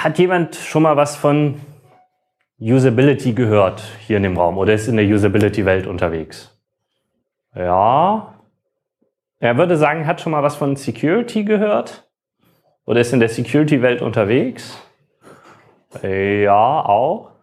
Hat jemand schon mal was von Usability gehört hier in dem Raum oder ist in der Usability-Welt unterwegs? Ja. Er würde sagen, hat schon mal was von Security gehört oder ist in der Security-Welt unterwegs? Ja, auch.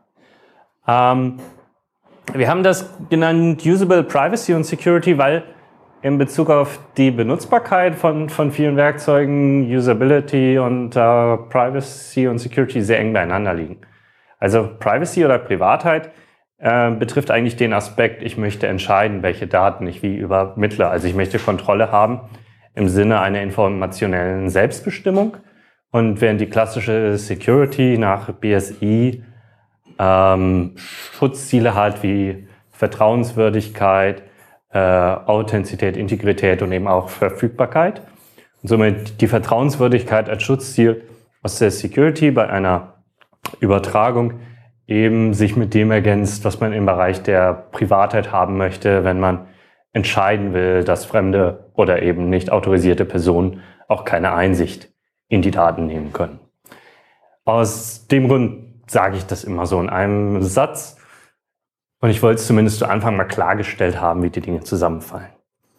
Wir haben das genannt Usable Privacy und Security, weil in Bezug auf die Benutzbarkeit von vielen Werkzeugen Usability und Privacy und Security sehr eng beieinander liegen. Also Privacy oder Privatheit betrifft eigentlich den Aspekt, ich möchte entscheiden, welche Daten ich wie übermittle. Also ich möchte Kontrolle haben im Sinne einer informationellen Selbstbestimmung. Und während die klassische Security nach BSI Schutzziele hat wie Vertrauenswürdigkeit, Authentizität, Integrität und eben auch Verfügbarkeit. Und somit die Vertrauenswürdigkeit als Schutzziel aus der Security bei einer Übertragung eben sich mit dem ergänzt, was man im Bereich der Privatheit haben möchte, wenn man entscheiden will, dass fremde oder eben nicht autorisierte Personen auch keine Einsicht in die Daten nehmen können. Aus dem Grund sage ich das immer so in einem Satz. Und ich wollte es zumindest zu Anfang mal klargestellt haben, wie die Dinge zusammenfallen.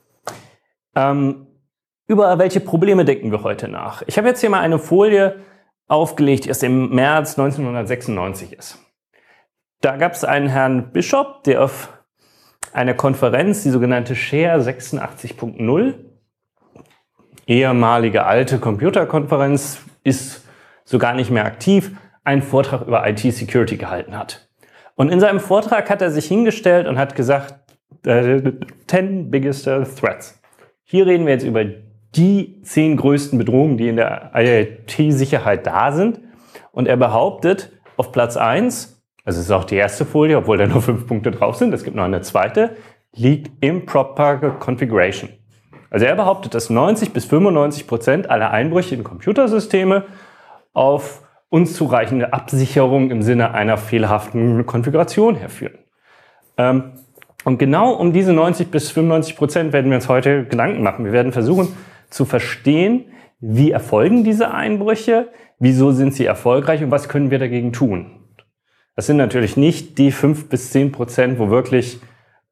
Über welche Probleme denken wir heute nach? Ich habe jetzt hier mal eine Folie aufgelegt, die aus dem März 1996 ist. Da gab es einen Herrn Bishop, der auf einer Konferenz, die sogenannte Share 86.0, ehemalige alte Computerkonferenz, ist so gar nicht mehr aktiv, einen Vortrag über IT-Security gehalten hat. Und in seinem Vortrag hat er sich hingestellt und hat gesagt, 10 biggest threats. Hier reden wir jetzt über die 10 größten Bedrohungen, die in der IT-Sicherheit da sind. Und er behauptet, auf Platz 1, also es ist auch die erste Folie, obwohl da nur 5 Punkte drauf sind, es gibt noch eine zweite, liegt Improper Configuration. Also er behauptet, dass 90-95% aller Einbrüche in Computersysteme auf unzureichende Absicherung im Sinne einer fehlerhaften Konfiguration herführen. Und genau um diese 90-95% werden wir uns heute Gedanken machen. Wir werden versuchen zu verstehen, wie erfolgen diese Einbrüche, wieso sind sie erfolgreich und was können wir dagegen tun. Das sind natürlich nicht die 5-10%, wo wirklich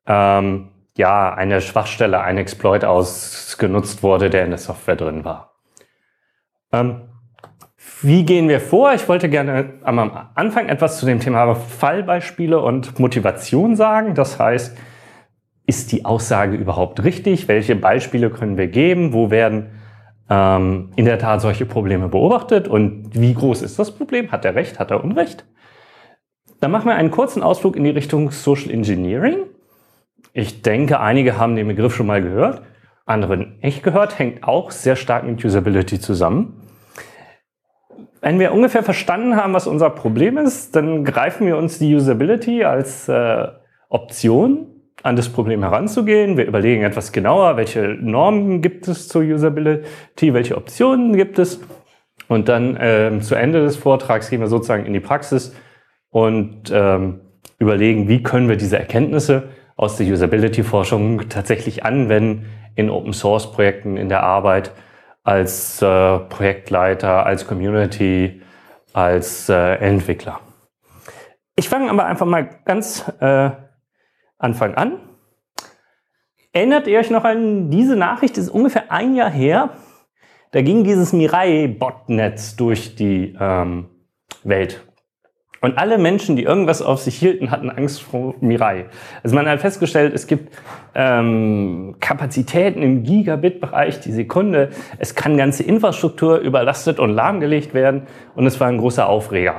eine Schwachstelle, ein Exploit ausgenutzt wurde, der in der Software drin war. Wie gehen wir vor? Ich wollte gerne am Anfang etwas zu dem Thema Fallbeispiele und Motivation sagen. Das heißt, ist die Aussage überhaupt richtig? Welche Beispiele können wir geben? Wo werden in der Tat solche Probleme beobachtet? Und wie groß ist das Problem? Hat er Recht? Hat er Unrecht? Dann machen wir einen kurzen Ausflug in die Richtung Social Engineering. Ich denke, einige haben den Begriff schon mal gehört, andere nicht gehört, hängt auch sehr stark mit Usability zusammen. Wenn wir ungefähr verstanden haben, was unser Problem ist, dann greifen wir uns die Usability als Option, an das Problem heranzugehen. Wir überlegen etwas genauer, welche Normen gibt es zur Usability, welche Optionen gibt es. Und dann zu Ende des Vortrags gehen wir sozusagen in die Praxis und überlegen, wie können wir diese Erkenntnisse aus der Usability-Forschung tatsächlich anwenden in Open-Source-Projekten, in der Arbeit, als Projektleiter, als Community, als Entwickler. Ich fange aber einfach mal ganz Anfang an. Erinnert ihr euch noch an diese Nachricht? Das ist ungefähr ein Jahr her. Da ging dieses Mirai-Botnetz durch die Welt. Und alle Menschen, die irgendwas auf sich hielten, hatten Angst vor Mirai. Also man hat festgestellt, es gibt Kapazitäten im Gigabit-Bereich die Sekunde. Es kann ganze Infrastruktur überlastet und lahmgelegt werden. Und es war ein großer Aufreger.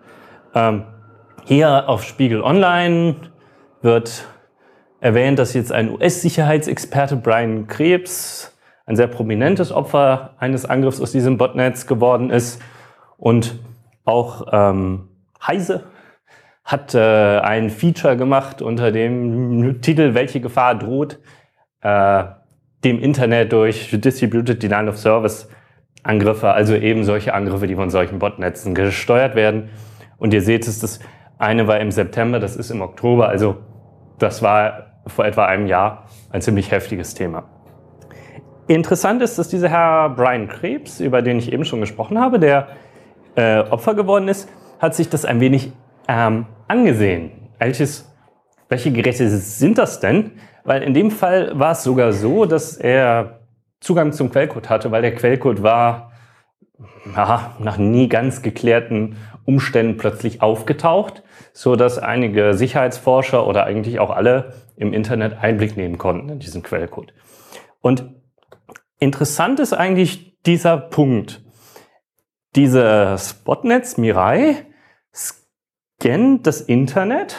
Hier auf Spiegel Online wird erwähnt, dass jetzt ein US-Sicherheitsexperte Brian Krebs ein sehr prominentes Opfer eines Angriffs aus diesem Botnetz geworden ist. Und auch Heise hat ein Feature gemacht unter dem Titel "Welche Gefahr droht dem Internet durch Distributed Denial of Service Angriffe", also eben solche Angriffe, die von solchen Botnetzen gesteuert werden. Und ihr seht es, das eine war im September, das ist im Oktober, also das war vor etwa einem Jahr ein ziemlich heftiges Thema. Interessant ist, dass dieser Herr Brian Krebs, über den ich eben schon gesprochen habe, der Opfer geworden ist, hat sich das ein wenig angesehen. Welche Geräte sind das denn? Weil in dem Fall war es sogar so, dass er Zugang zum Quellcode hatte, weil der Quellcode war nach nie ganz geklärten Umständen plötzlich aufgetaucht, so dass einige Sicherheitsforscher oder eigentlich auch alle im Internet Einblick nehmen konnten in diesen Quellcode. Und interessant ist eigentlich dieser Punkt. Dieses Botnetz Mirai scannt das Internet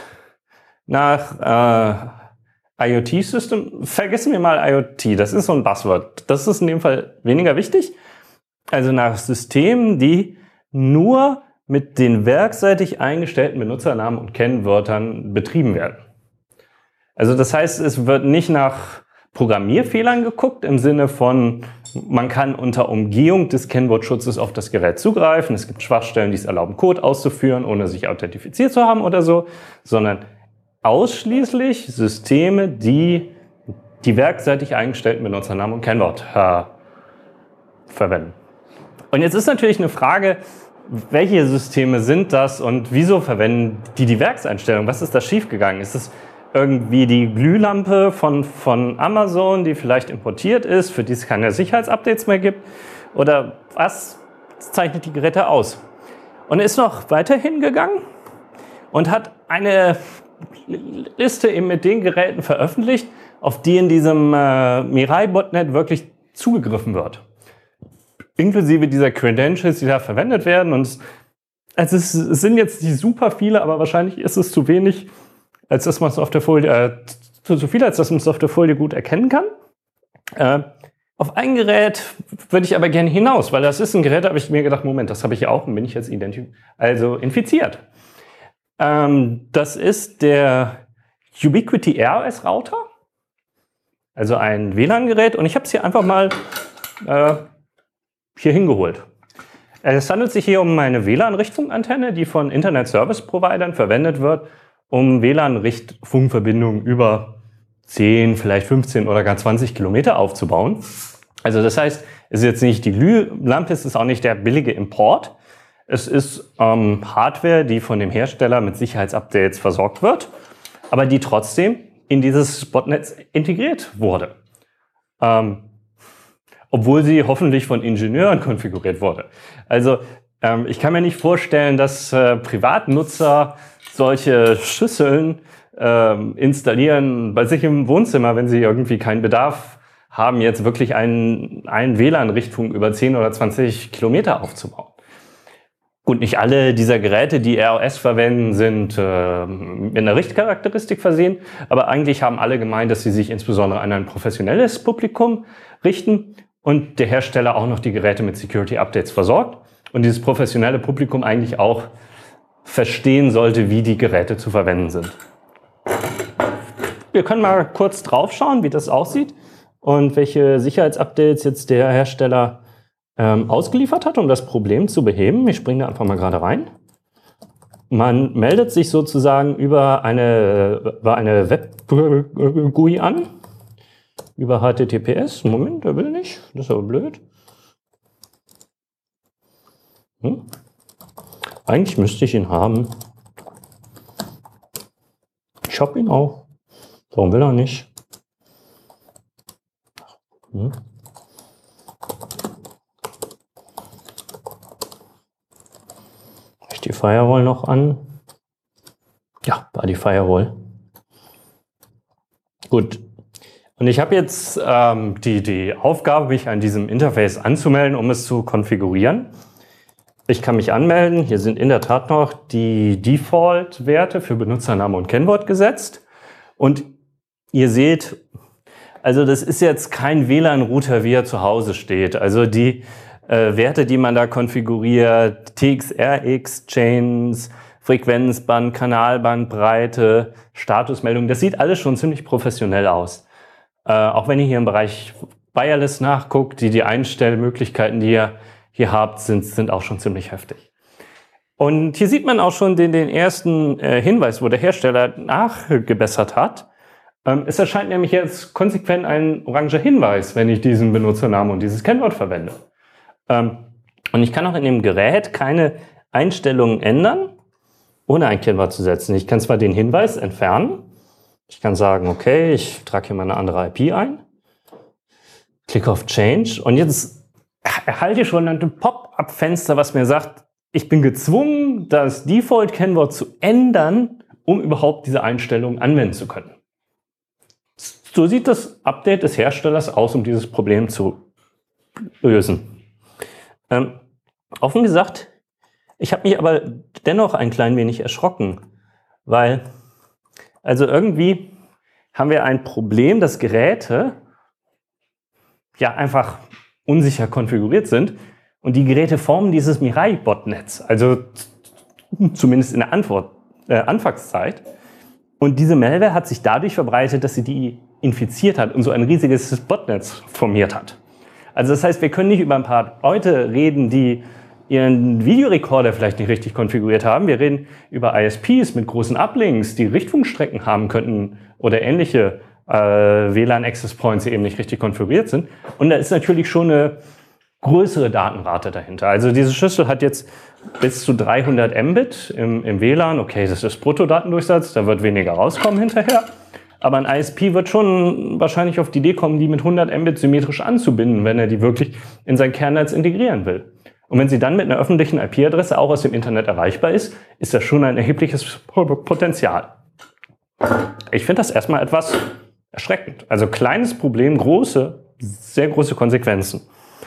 nach IoT-System. Vergessen wir mal IoT, das ist so ein Buzzword. Das ist in dem Fall weniger wichtig. Also nach Systemen, die nur mit den werkseitig eingestellten Benutzernamen und Kennwörtern betrieben werden. Also das heißt, es wird nicht nach Programmierfehlern geguckt, im Sinne von, man kann unter Umgehung des Kennwortschutzes auf das Gerät zugreifen. Es gibt Schwachstellen, die es erlauben, Code auszuführen, ohne sich authentifiziert zu haben oder so, sondern ausschließlich Systeme, die die werkseitig eingestellten Benutzernamen und Kennwort verwenden. Und jetzt ist natürlich eine Frage, welche Systeme sind das und wieso verwenden die Werkseinstellung? Was ist da schiefgegangen? Ist es irgendwie die Glühlampe von Amazon, die vielleicht importiert ist, für die es keine Sicherheitsupdates mehr gibt? Oder was zeichnet die Geräte aus? Und er ist noch weiterhin gegangen und hat eine Liste eben mit den Geräten veröffentlicht, auf die in diesem Mirai-Botnet wirklich zugegriffen wird. Inklusive dieser Credentials, die da verwendet werden. Und es sind jetzt nicht super viele, aber wahrscheinlich ist es zu wenig, als dass man es auf der Folie, zu viel, als dass man es auf der Folie gut erkennen kann. Auf ein Gerät würde ich aber gerne hinaus, weil das ist ein Gerät, da habe ich mir gedacht, Moment, das habe ich ja auch und bin ich jetzt infiziert. Das ist der Ubiquiti ROS Router, also ein WLAN-Gerät, und ich habe es hier einfach mal hier hingeholt. Es handelt sich hier um eine WLAN-Richtfunkantenne, die von Internet-Service-Providern verwendet wird, um WLAN-Richtfunkverbindungen über 10, vielleicht 15 oder gar 20 Kilometer aufzubauen. Also das heißt, es ist jetzt nicht die Glühlampe, es ist auch nicht der billige Import. Es ist Hardware, die von dem Hersteller mit Sicherheitsupdates versorgt wird, aber die trotzdem in dieses Botnetz integriert wurde. Obwohl sie hoffentlich von Ingenieuren konfiguriert wurde. Also ich kann mir nicht vorstellen, dass Privatnutzer solche Schüsseln installieren bei sich im Wohnzimmer, wenn sie irgendwie keinen Bedarf haben, jetzt wirklich einen WLAN-Richtfunk über 10 oder 20 Kilometer aufzubauen. Gut, nicht alle dieser Geräte, die ROS verwenden, sind mit einer Richtcharakteristik versehen, aber eigentlich haben alle gemeint, dass sie sich insbesondere an ein professionelles Publikum richten und der Hersteller auch noch die Geräte mit Security-Updates versorgt und dieses professionelle Publikum eigentlich auch verstehen sollte, wie die Geräte zu verwenden sind. Wir können mal kurz drauf schauen, wie das aussieht und welche Sicherheitsupdates jetzt der Hersteller ausgeliefert hat, um das Problem zu beheben. Ich springe da einfach mal gerade rein. Man meldet sich sozusagen über eine Web-GUI an, über HTTPS. Moment, der will nicht, das ist aber blöd. Eigentlich müsste ich ihn haben. Ich habe ihn auch. Warum will er nicht? Die Firewall noch an. Ja, war die Firewall. Gut. Und ich habe jetzt die Aufgabe, mich an diesem Interface anzumelden, um es zu konfigurieren. Ich kann mich anmelden. Hier sind in der Tat noch die Default-Werte für Benutzername und Kennwort gesetzt. Und ihr seht, also das ist jetzt kein WLAN-Router, wie er zu Hause steht. Also die Werte, die man da konfiguriert, TXRX, Chains, Frequenzband, Kanalbandbreite, Statusmeldung, das sieht alles schon ziemlich professionell aus. Auch wenn ihr hier im Bereich Wireless nachguckt, die Einstellmöglichkeiten, die ihr hier habt, sind auch schon ziemlich heftig. Und hier sieht man auch schon den ersten Hinweis, wo der Hersteller nachgebessert hat. Es erscheint nämlich jetzt konsequent ein oranger Hinweis, wenn ich diesen Benutzernamen und dieses Kennwort verwende. Und ich kann auch in dem Gerät keine Einstellungen ändern, ohne ein Kennwort zu setzen. Ich kann zwar den Hinweis entfernen. Ich kann sagen, okay, ich trage hier mal eine andere IP ein. Klicke auf Change und jetzt erhalte ich schon ein Pop-up-Fenster, was mir sagt, ich bin gezwungen, das Default-Kennwort zu ändern, um überhaupt diese Einstellung anwenden zu können. So sieht das Update des Herstellers aus, um dieses Problem zu lösen. Offen gesagt, ich habe mich aber dennoch ein klein wenig erschrocken, weil also irgendwie haben wir ein Problem, dass Geräte ja einfach unsicher konfiguriert sind und die Geräte formen dieses Mirai-Botnetz, also zumindest in der Anfangszeit. Und diese Malware hat sich dadurch verbreitet, dass sie die infiziert hat und so ein riesiges Botnetz formiert hat. Also das heißt, wir können nicht über ein paar Leute reden, die ihren Videorekorder vielleicht nicht richtig konfiguriert haben. Wir reden über ISPs mit großen Uplinks, die Richtfunkstrecken haben könnten oder ähnliche WLAN-Access-Points, die eben nicht richtig konfiguriert sind. Und da ist natürlich schon eine größere Datenrate dahinter. Also diese Schüssel hat jetzt bis zu 300 Mbit im WLAN. Okay, das ist Bruttodatendurchsatz, da wird weniger rauskommen hinterher. Aber ein ISP wird schon wahrscheinlich auf die Idee kommen, die mit 100 Mbit symmetrisch anzubinden, wenn er die wirklich in sein Kernnetz integrieren will. Und wenn sie dann mit einer öffentlichen IP-Adresse auch aus dem Internet erreichbar ist, ist das schon ein erhebliches Potenzial. Ich finde das erstmal etwas erschreckend. Also kleines Problem, sehr große Konsequenzen.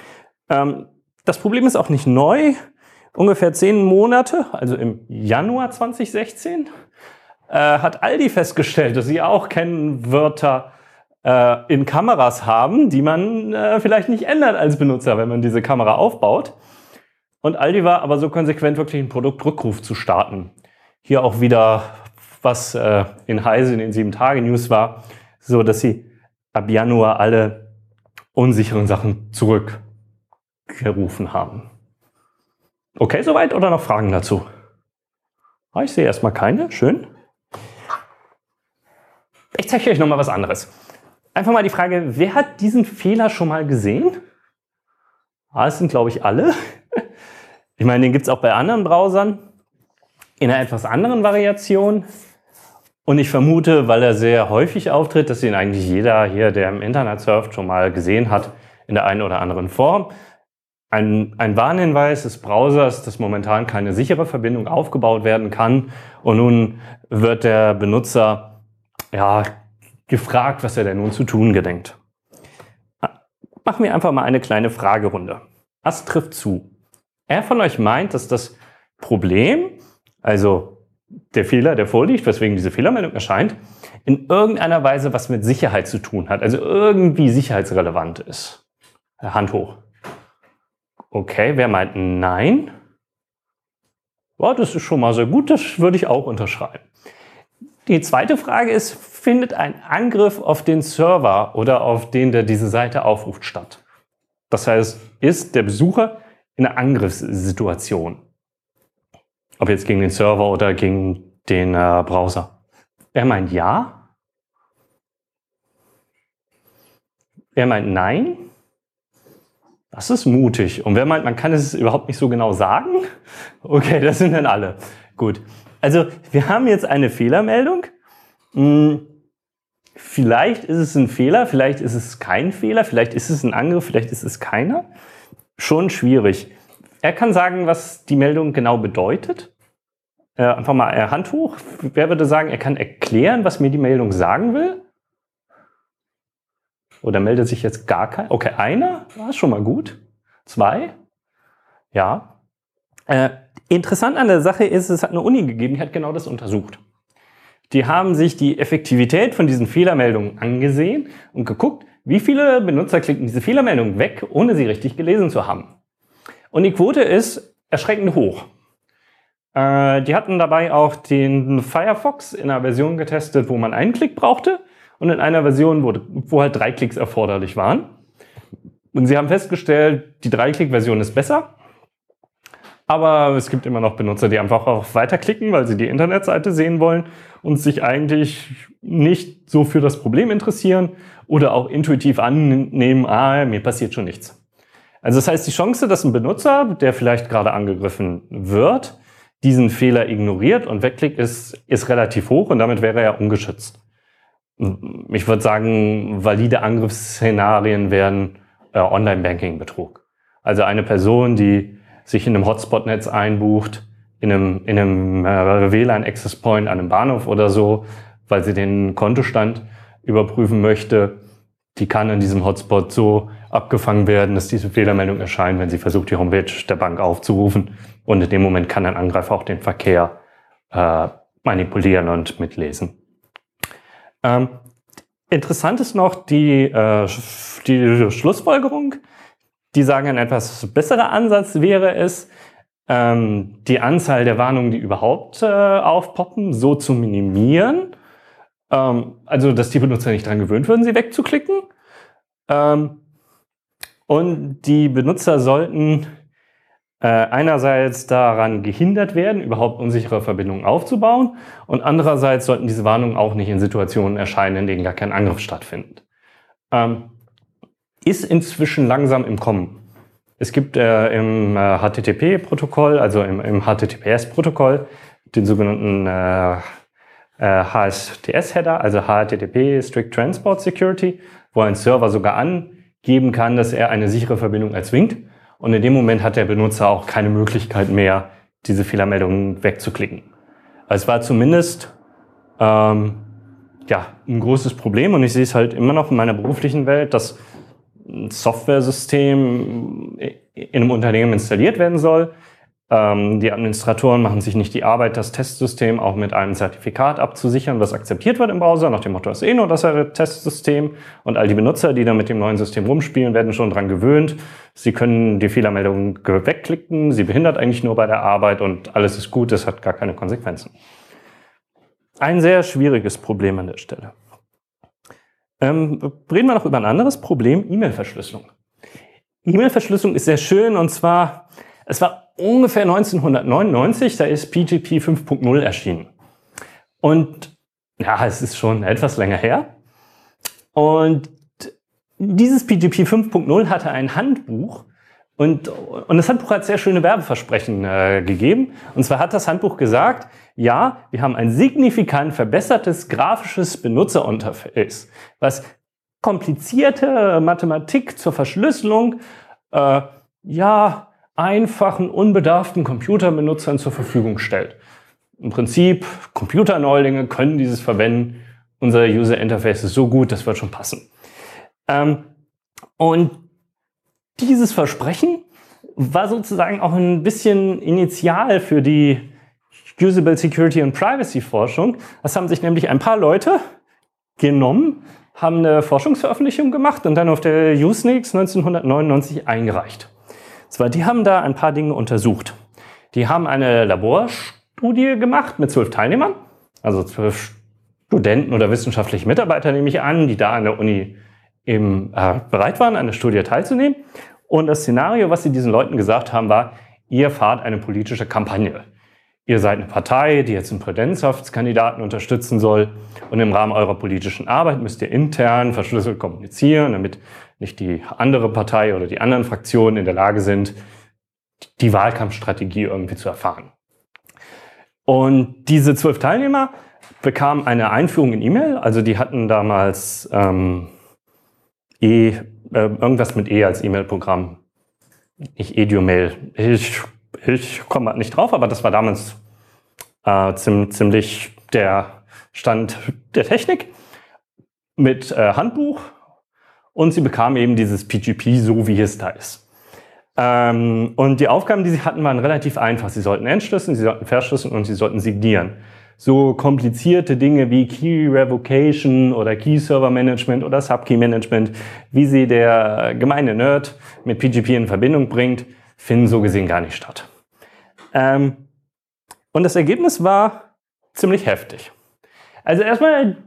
Das Problem ist auch nicht neu. Ungefähr 10 Monate, also im Januar 2016, hat Aldi festgestellt, dass sie auch Kennwörter in Kameras haben, die man vielleicht nicht ändert als Benutzer, wenn man diese Kamera aufbaut. Und Aldi war aber so konsequent, wirklich einen Produktrückruf zu starten. Hier auch wieder, was in Heise in den 7-Tage-News war, so dass sie ab Januar alle unsicheren Sachen zurückgerufen haben. Okay, soweit oder noch Fragen dazu? Ich sehe erstmal keine. Schön. Ich zeige euch noch mal was anderes. Einfach mal die Frage, wer hat diesen Fehler schon mal gesehen? Das sind, glaube ich, alle. Ich meine, den gibt es auch bei anderen Browsern in einer etwas anderen Variation. Und ich vermute, weil er sehr häufig auftritt, dass ihn eigentlich jeder hier, der im Internet surft, schon mal gesehen hat in der einen oder anderen Form. Ein Warnhinweis des Browsers, dass momentan keine sichere Verbindung aufgebaut werden kann. Und nun wird der Benutzer gefragt, was er denn nun zu tun gedenkt. Machen wir einfach mal eine kleine Fragerunde. Was trifft zu? Wer von euch meint, dass das Problem, also der Fehler, der vorliegt, weswegen diese Fehlermeldung erscheint, in irgendeiner Weise was mit Sicherheit zu tun hat, also irgendwie sicherheitsrelevant ist? Hand hoch. Okay, wer meint nein? Ja, das ist schon mal sehr gut, das würde ich auch unterschreiben. Die zweite Frage ist, findet ein Angriff auf den Server oder auf den, der diese Seite aufruft, statt? Das heißt, ist der Besucher in einer Angriffssituation? Ob jetzt gegen den Server oder gegen den Browser. Wer meint ja? Wer meint nein? Das ist mutig. Und wer meint, man kann es überhaupt nicht so genau sagen? Okay, das sind dann alle. Gut. Also, wir haben jetzt eine Fehlermeldung. Vielleicht ist es ein Fehler, vielleicht ist es kein Fehler, vielleicht ist es ein Angriff, vielleicht ist es keiner. Schon schwierig. Er kann sagen, was die Meldung genau bedeutet. Einfach mal Hand hoch. Wer würde sagen, er kann erklären, was mir die Meldung sagen will? Oder meldet sich jetzt gar keiner? Okay, einer, das ist schon mal gut. 2, ja. Interessant an der Sache ist, es hat eine Uni gegeben, die hat genau das untersucht. Die haben sich die Effektivität von diesen Fehlermeldungen angesehen und geguckt, wie viele Benutzer klicken diese Fehlermeldung weg, ohne sie richtig gelesen zu haben. Und die Quote ist erschreckend hoch. Die hatten dabei auch den Firefox in einer Version getestet, wo man einen Klick brauchte und in einer Version, wo halt 3 Klicks erforderlich waren. Und sie haben festgestellt, die 3-Klick-Version ist besser. Aber es gibt immer noch Benutzer, die einfach auch weiterklicken, weil sie die Internetseite sehen wollen und sich eigentlich nicht so für das Problem interessieren oder auch intuitiv annehmen, mir passiert schon nichts. Also das heißt, die Chance, dass ein Benutzer, der vielleicht gerade angegriffen wird, diesen Fehler ignoriert und wegklickt, ist relativ hoch und damit wäre er ungeschützt. Ich würde sagen, valide Angriffsszenarien wären Online-Banking-Betrug. Also eine Person, die sich in einem Hotspot-Netz einbucht, in einem WLAN-Access-Point an einem Bahnhof oder so, weil sie den Kontostand überprüfen möchte, die kann in diesem Hotspot so abgefangen werden, dass diese Fehlermeldung erscheint, wenn sie versucht, die Homepage der Bank aufzurufen. Und in dem Moment kann ein Angreifer auch den Verkehr manipulieren und mitlesen. Interessant ist noch die Schlussfolgerung. Die sagen, ein etwas besserer Ansatz wäre es, die Anzahl der Warnungen, die überhaupt aufpoppen, so zu minimieren. Also, dass die Benutzer nicht daran gewöhnt würden, sie wegzuklicken. Und die Benutzer sollten einerseits daran gehindert werden, überhaupt unsichere Verbindungen aufzubauen. Und andererseits sollten diese Warnungen auch nicht in Situationen erscheinen, in denen gar kein Angriff stattfindet. Ist inzwischen langsam im Kommen. Es gibt im HTTP-Protokoll, also im HTTPS-Protokoll, den sogenannten HSTS-Header, also HTTP Strict Transport Security, wo ein Server sogar angeben kann, dass er eine sichere Verbindung erzwingt. Und in dem Moment hat der Benutzer auch keine Möglichkeit mehr, diese Fehlermeldungen wegzuklicken. Also es war zumindest ein großes Problem und ich sehe es halt immer noch in meiner beruflichen Welt, dass ein Softwaresystem in einem Unternehmen installiert werden soll. Die Administratoren machen sich nicht die Arbeit, das Testsystem auch mit einem Zertifikat abzusichern, was akzeptiert wird im Browser, nach dem Motto, das ist nur das Testsystem. Und all die Benutzer, die da mit dem neuen System rumspielen, werden schon daran gewöhnt. Sie können die Fehlermeldung wegklicken, sie behindert eigentlich nur bei der Arbeit und alles ist gut, es hat gar keine Konsequenzen. Ein sehr schwieriges Problem an der Stelle. Reden wir noch über ein anderes Problem, E-Mail-Verschlüsselung. E-Mail-Verschlüsselung ist sehr schön und zwar, es war ungefähr 1999, da ist PGP 5.0 erschienen. Und ja, es ist schon etwas länger her. Und dieses PGP 5.0 hatte ein Handbuch und das Handbuch hat sehr schöne Werbeversprechen gegeben. Und zwar hat das Handbuch gesagt, ja, wir haben ein signifikant verbessertes grafisches Benutzerinterface, was komplizierte Mathematik zur Verschlüsselung, einfachen, unbedarften Computerbenutzern zur Verfügung stellt. Im Prinzip, Computerneulinge können dieses verwenden. Unser User Interface ist so gut, das wird schon passen. Und dieses Versprechen war sozusagen auch ein bisschen initial für die Usable Security und Privacy Forschung. Das haben sich nämlich ein paar Leute genommen, haben eine Forschungsveröffentlichung gemacht und dann auf der Usenix 1999 eingereicht. Zwar, die haben da ein paar Dinge untersucht. Die haben eine Laborstudie gemacht mit 12 Teilnehmern, also 12 Studenten oder wissenschaftliche Mitarbeiter, nehme ich an, die da an der Uni eben bereit waren, an der Studie teilzunehmen. Und das Szenario, was sie diesen Leuten gesagt haben, war, ihr fahrt eine politische Kampagne. Ihr seid eine Partei, die jetzt einen Präsidentschaftskandidaten unterstützen soll. Und im Rahmen eurer politischen Arbeit müsst ihr intern verschlüsselt kommunizieren, damit nicht die andere Partei oder die anderen Fraktionen in der Lage sind, die Wahlkampfstrategie irgendwie zu erfahren. Und diese 12 Teilnehmer bekamen eine Einführung in E-Mail. Also die hatten damals irgendwas mit als E-Mail-Programm. Nicht EduMail. Ich komme nicht drauf, aber das war damals ziemlich der Stand der Technik mit Handbuch und sie bekamen eben dieses PGP so, wie es da ist. Und die Aufgaben, die sie hatten, waren relativ einfach. Sie sollten entschlüsseln, sie sollten verschlüsseln und sie sollten signieren. So komplizierte Dinge wie Key Revocation oder Key Server Management oder Subkey Management, wie sie der gemeine Nerd mit PGP in Verbindung bringt, finden so gesehen gar nicht statt. Und das Ergebnis war ziemlich heftig. Also erstmal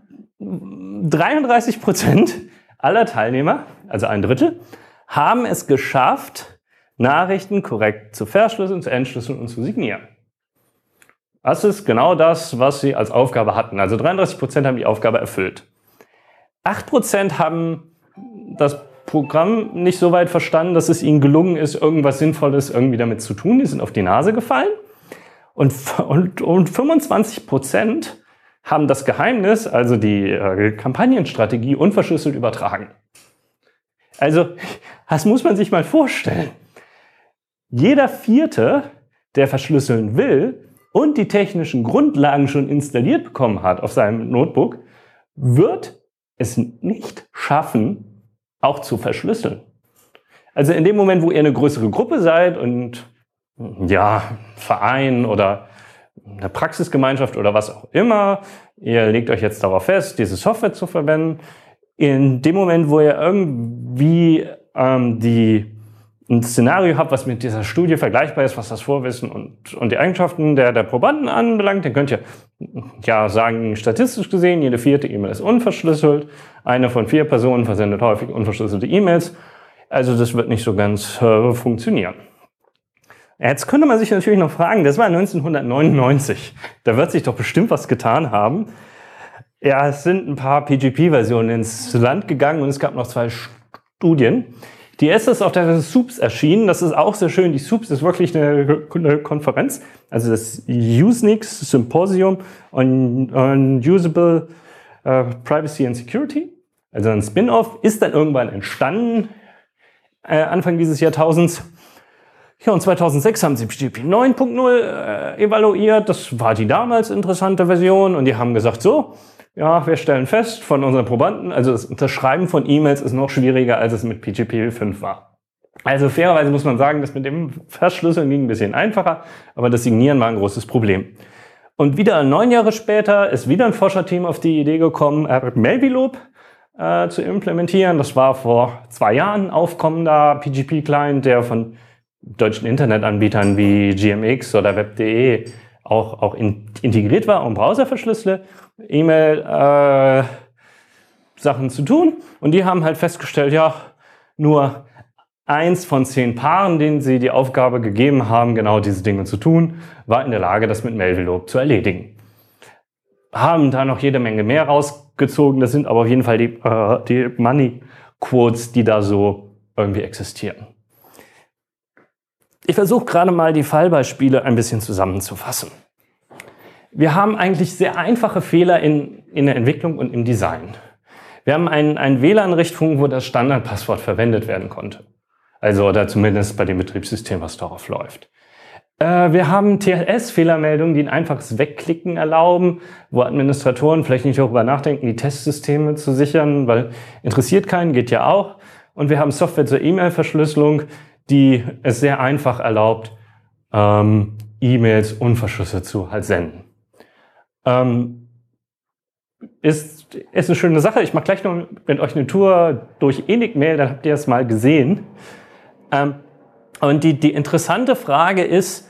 33% aller Teilnehmer, also ein Drittel, haben es geschafft, Nachrichten korrekt zu verschlüsseln, zu entschlüsseln und zu signieren. Das ist genau das, was sie als Aufgabe hatten. Also 33% haben die Aufgabe erfüllt. 8% haben das Programm nicht so weit verstanden, dass es ihnen gelungen ist, irgendwas Sinnvolles irgendwie damit zu tun. Die sind auf die Nase gefallen. Und 25% haben das Geheimnis, also die Kampagnenstrategie, unverschlüsselt übertragen. Also, das muss man sich mal vorstellen. Jeder Vierte, der verschlüsseln will und die technischen Grundlagen schon installiert bekommen hat auf seinem Notebook, wird es nicht schaffen, auch zu verschlüsseln. Also in dem Moment, wo ihr eine größere Gruppe seid und ja, Verein oder eine Praxisgemeinschaft oder was auch immer, ihr legt euch jetzt darauf fest, diese Software zu verwenden, in dem Moment, wo ihr irgendwie ein Szenario habt, was mit dieser Studie vergleichbar ist, was das Vorwissen und die Eigenschaften der Probanden anbelangt, dann könnt ihr ja sagen, statistisch gesehen, jede vierte E-Mail ist unverschlüsselt, eine von 4 Personen versendet häufig unverschlüsselte E-Mails, also das wird nicht so ganz funktionieren. Jetzt könnte man sich natürlich noch fragen, das war 1999, da wird sich doch bestimmt was getan haben. Ja, es sind ein paar PGP-Versionen ins Land gegangen und es gab noch 2 Studien. Die erste ist auf der SUPS erschienen, das ist auch sehr schön. Die SUPS ist wirklich eine Konferenz, also das Usenix Symposium on Usable Privacy and Security, also ein Spin-off, ist dann irgendwann entstanden, Anfang dieses Jahrtausends. Ja, und 2006 haben sie PGP 9.0 evaluiert, das war die damals interessante Version und die haben gesagt, so, ja, wir stellen fest von unseren Probanden, also das Unterschreiben von E-Mails ist noch schwieriger, als es mit PGP 5 war. Also fairerweise muss man sagen, das mit dem Verschlüsseln ging ein bisschen einfacher, aber das Signieren war ein großes Problem. Und wieder 9 Jahre später ist wieder ein Forscherteam auf die Idee gekommen, Melvilob zu implementieren. Das war vor 2 Jahren ein aufkommender PGP-Client, der von deutschen Internetanbietern wie GMX oder Web.de auch integriert war, um Browserverschlüssel, E-Mail-Sachen zu tun. Und die haben halt festgestellt, ja, nur 1 von 10 Paaren, denen sie die Aufgabe gegeben haben, genau diese Dinge zu tun, war in der Lage, das mit Melvilob zu erledigen. Haben da noch jede Menge mehr rausgezogen. Das sind aber auf jeden Fall die Money Quotes, die da so irgendwie existieren. Ich versuche gerade mal die Fallbeispiele ein bisschen zusammenzufassen. Wir haben eigentlich sehr einfache Fehler in der Entwicklung und im Design. Wir haben ein WLAN-Richtfunk, wo das Standardpasswort verwendet werden konnte. Also oder zumindest bei dem Betriebssystem, was darauf läuft. Wir haben TLS-Fehlermeldungen, die ein einfaches Wegklicken erlauben, wo Administratoren vielleicht nicht darüber nachdenken, die Testsysteme zu sichern, weil interessiert keinen, geht ja auch. Und wir haben Software zur E-Mail-Verschlüsselung, die es sehr einfach erlaubt, E-Mails unverschlüsselt zu senden. Ist eine schöne Sache. Ich mache gleich noch mit euch eine Tour durch Enigmail, dann habt ihr es mal gesehen. Und die interessante Frage ist,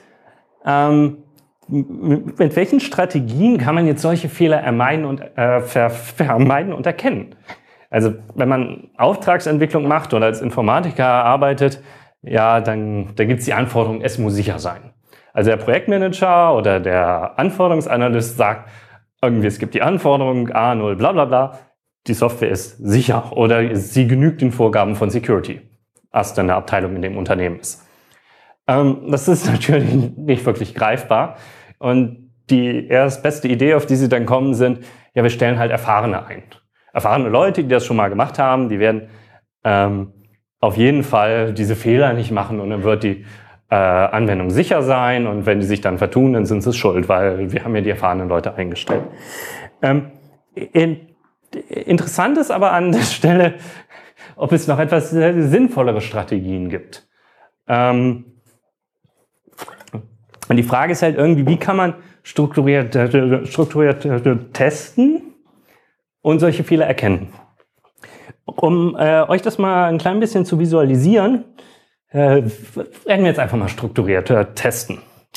mit welchen Strategien kann man jetzt solche Fehler vermeiden und erkennen? Also wenn man Auftragsentwicklung macht oder als Informatiker arbeitet, ja, dann gibt es die Anforderung, es muss sicher sein. Also der Projektmanager oder der Anforderungsanalyst sagt irgendwie, es gibt die Anforderung A0 bla bla bla, die Software ist sicher oder sie genügt den Vorgaben von Security, was dann eine Abteilung in dem Unternehmen ist. Das ist natürlich nicht wirklich greifbar und die erst beste Idee, auf die sie dann kommen, sind, ja, wir stellen halt Erfahrene ein. Erfahrene Leute, die das schon mal gemacht haben, die werden auf jeden Fall diese Fehler nicht machen und dann wird die Anwendung sicher sein und wenn die sich dann vertun, dann sind sie es schuld, weil wir haben ja die erfahrenen Leute eingestellt. Interessant ist aber an der Stelle, ob es noch etwas sinnvollere Strategien gibt. Und die Frage ist halt irgendwie, wie kann man strukturiert testen und solche Fehler erkennen? Um euch das mal ein klein bisschen zu visualisieren, werden wir jetzt einfach mal strukturiert testen.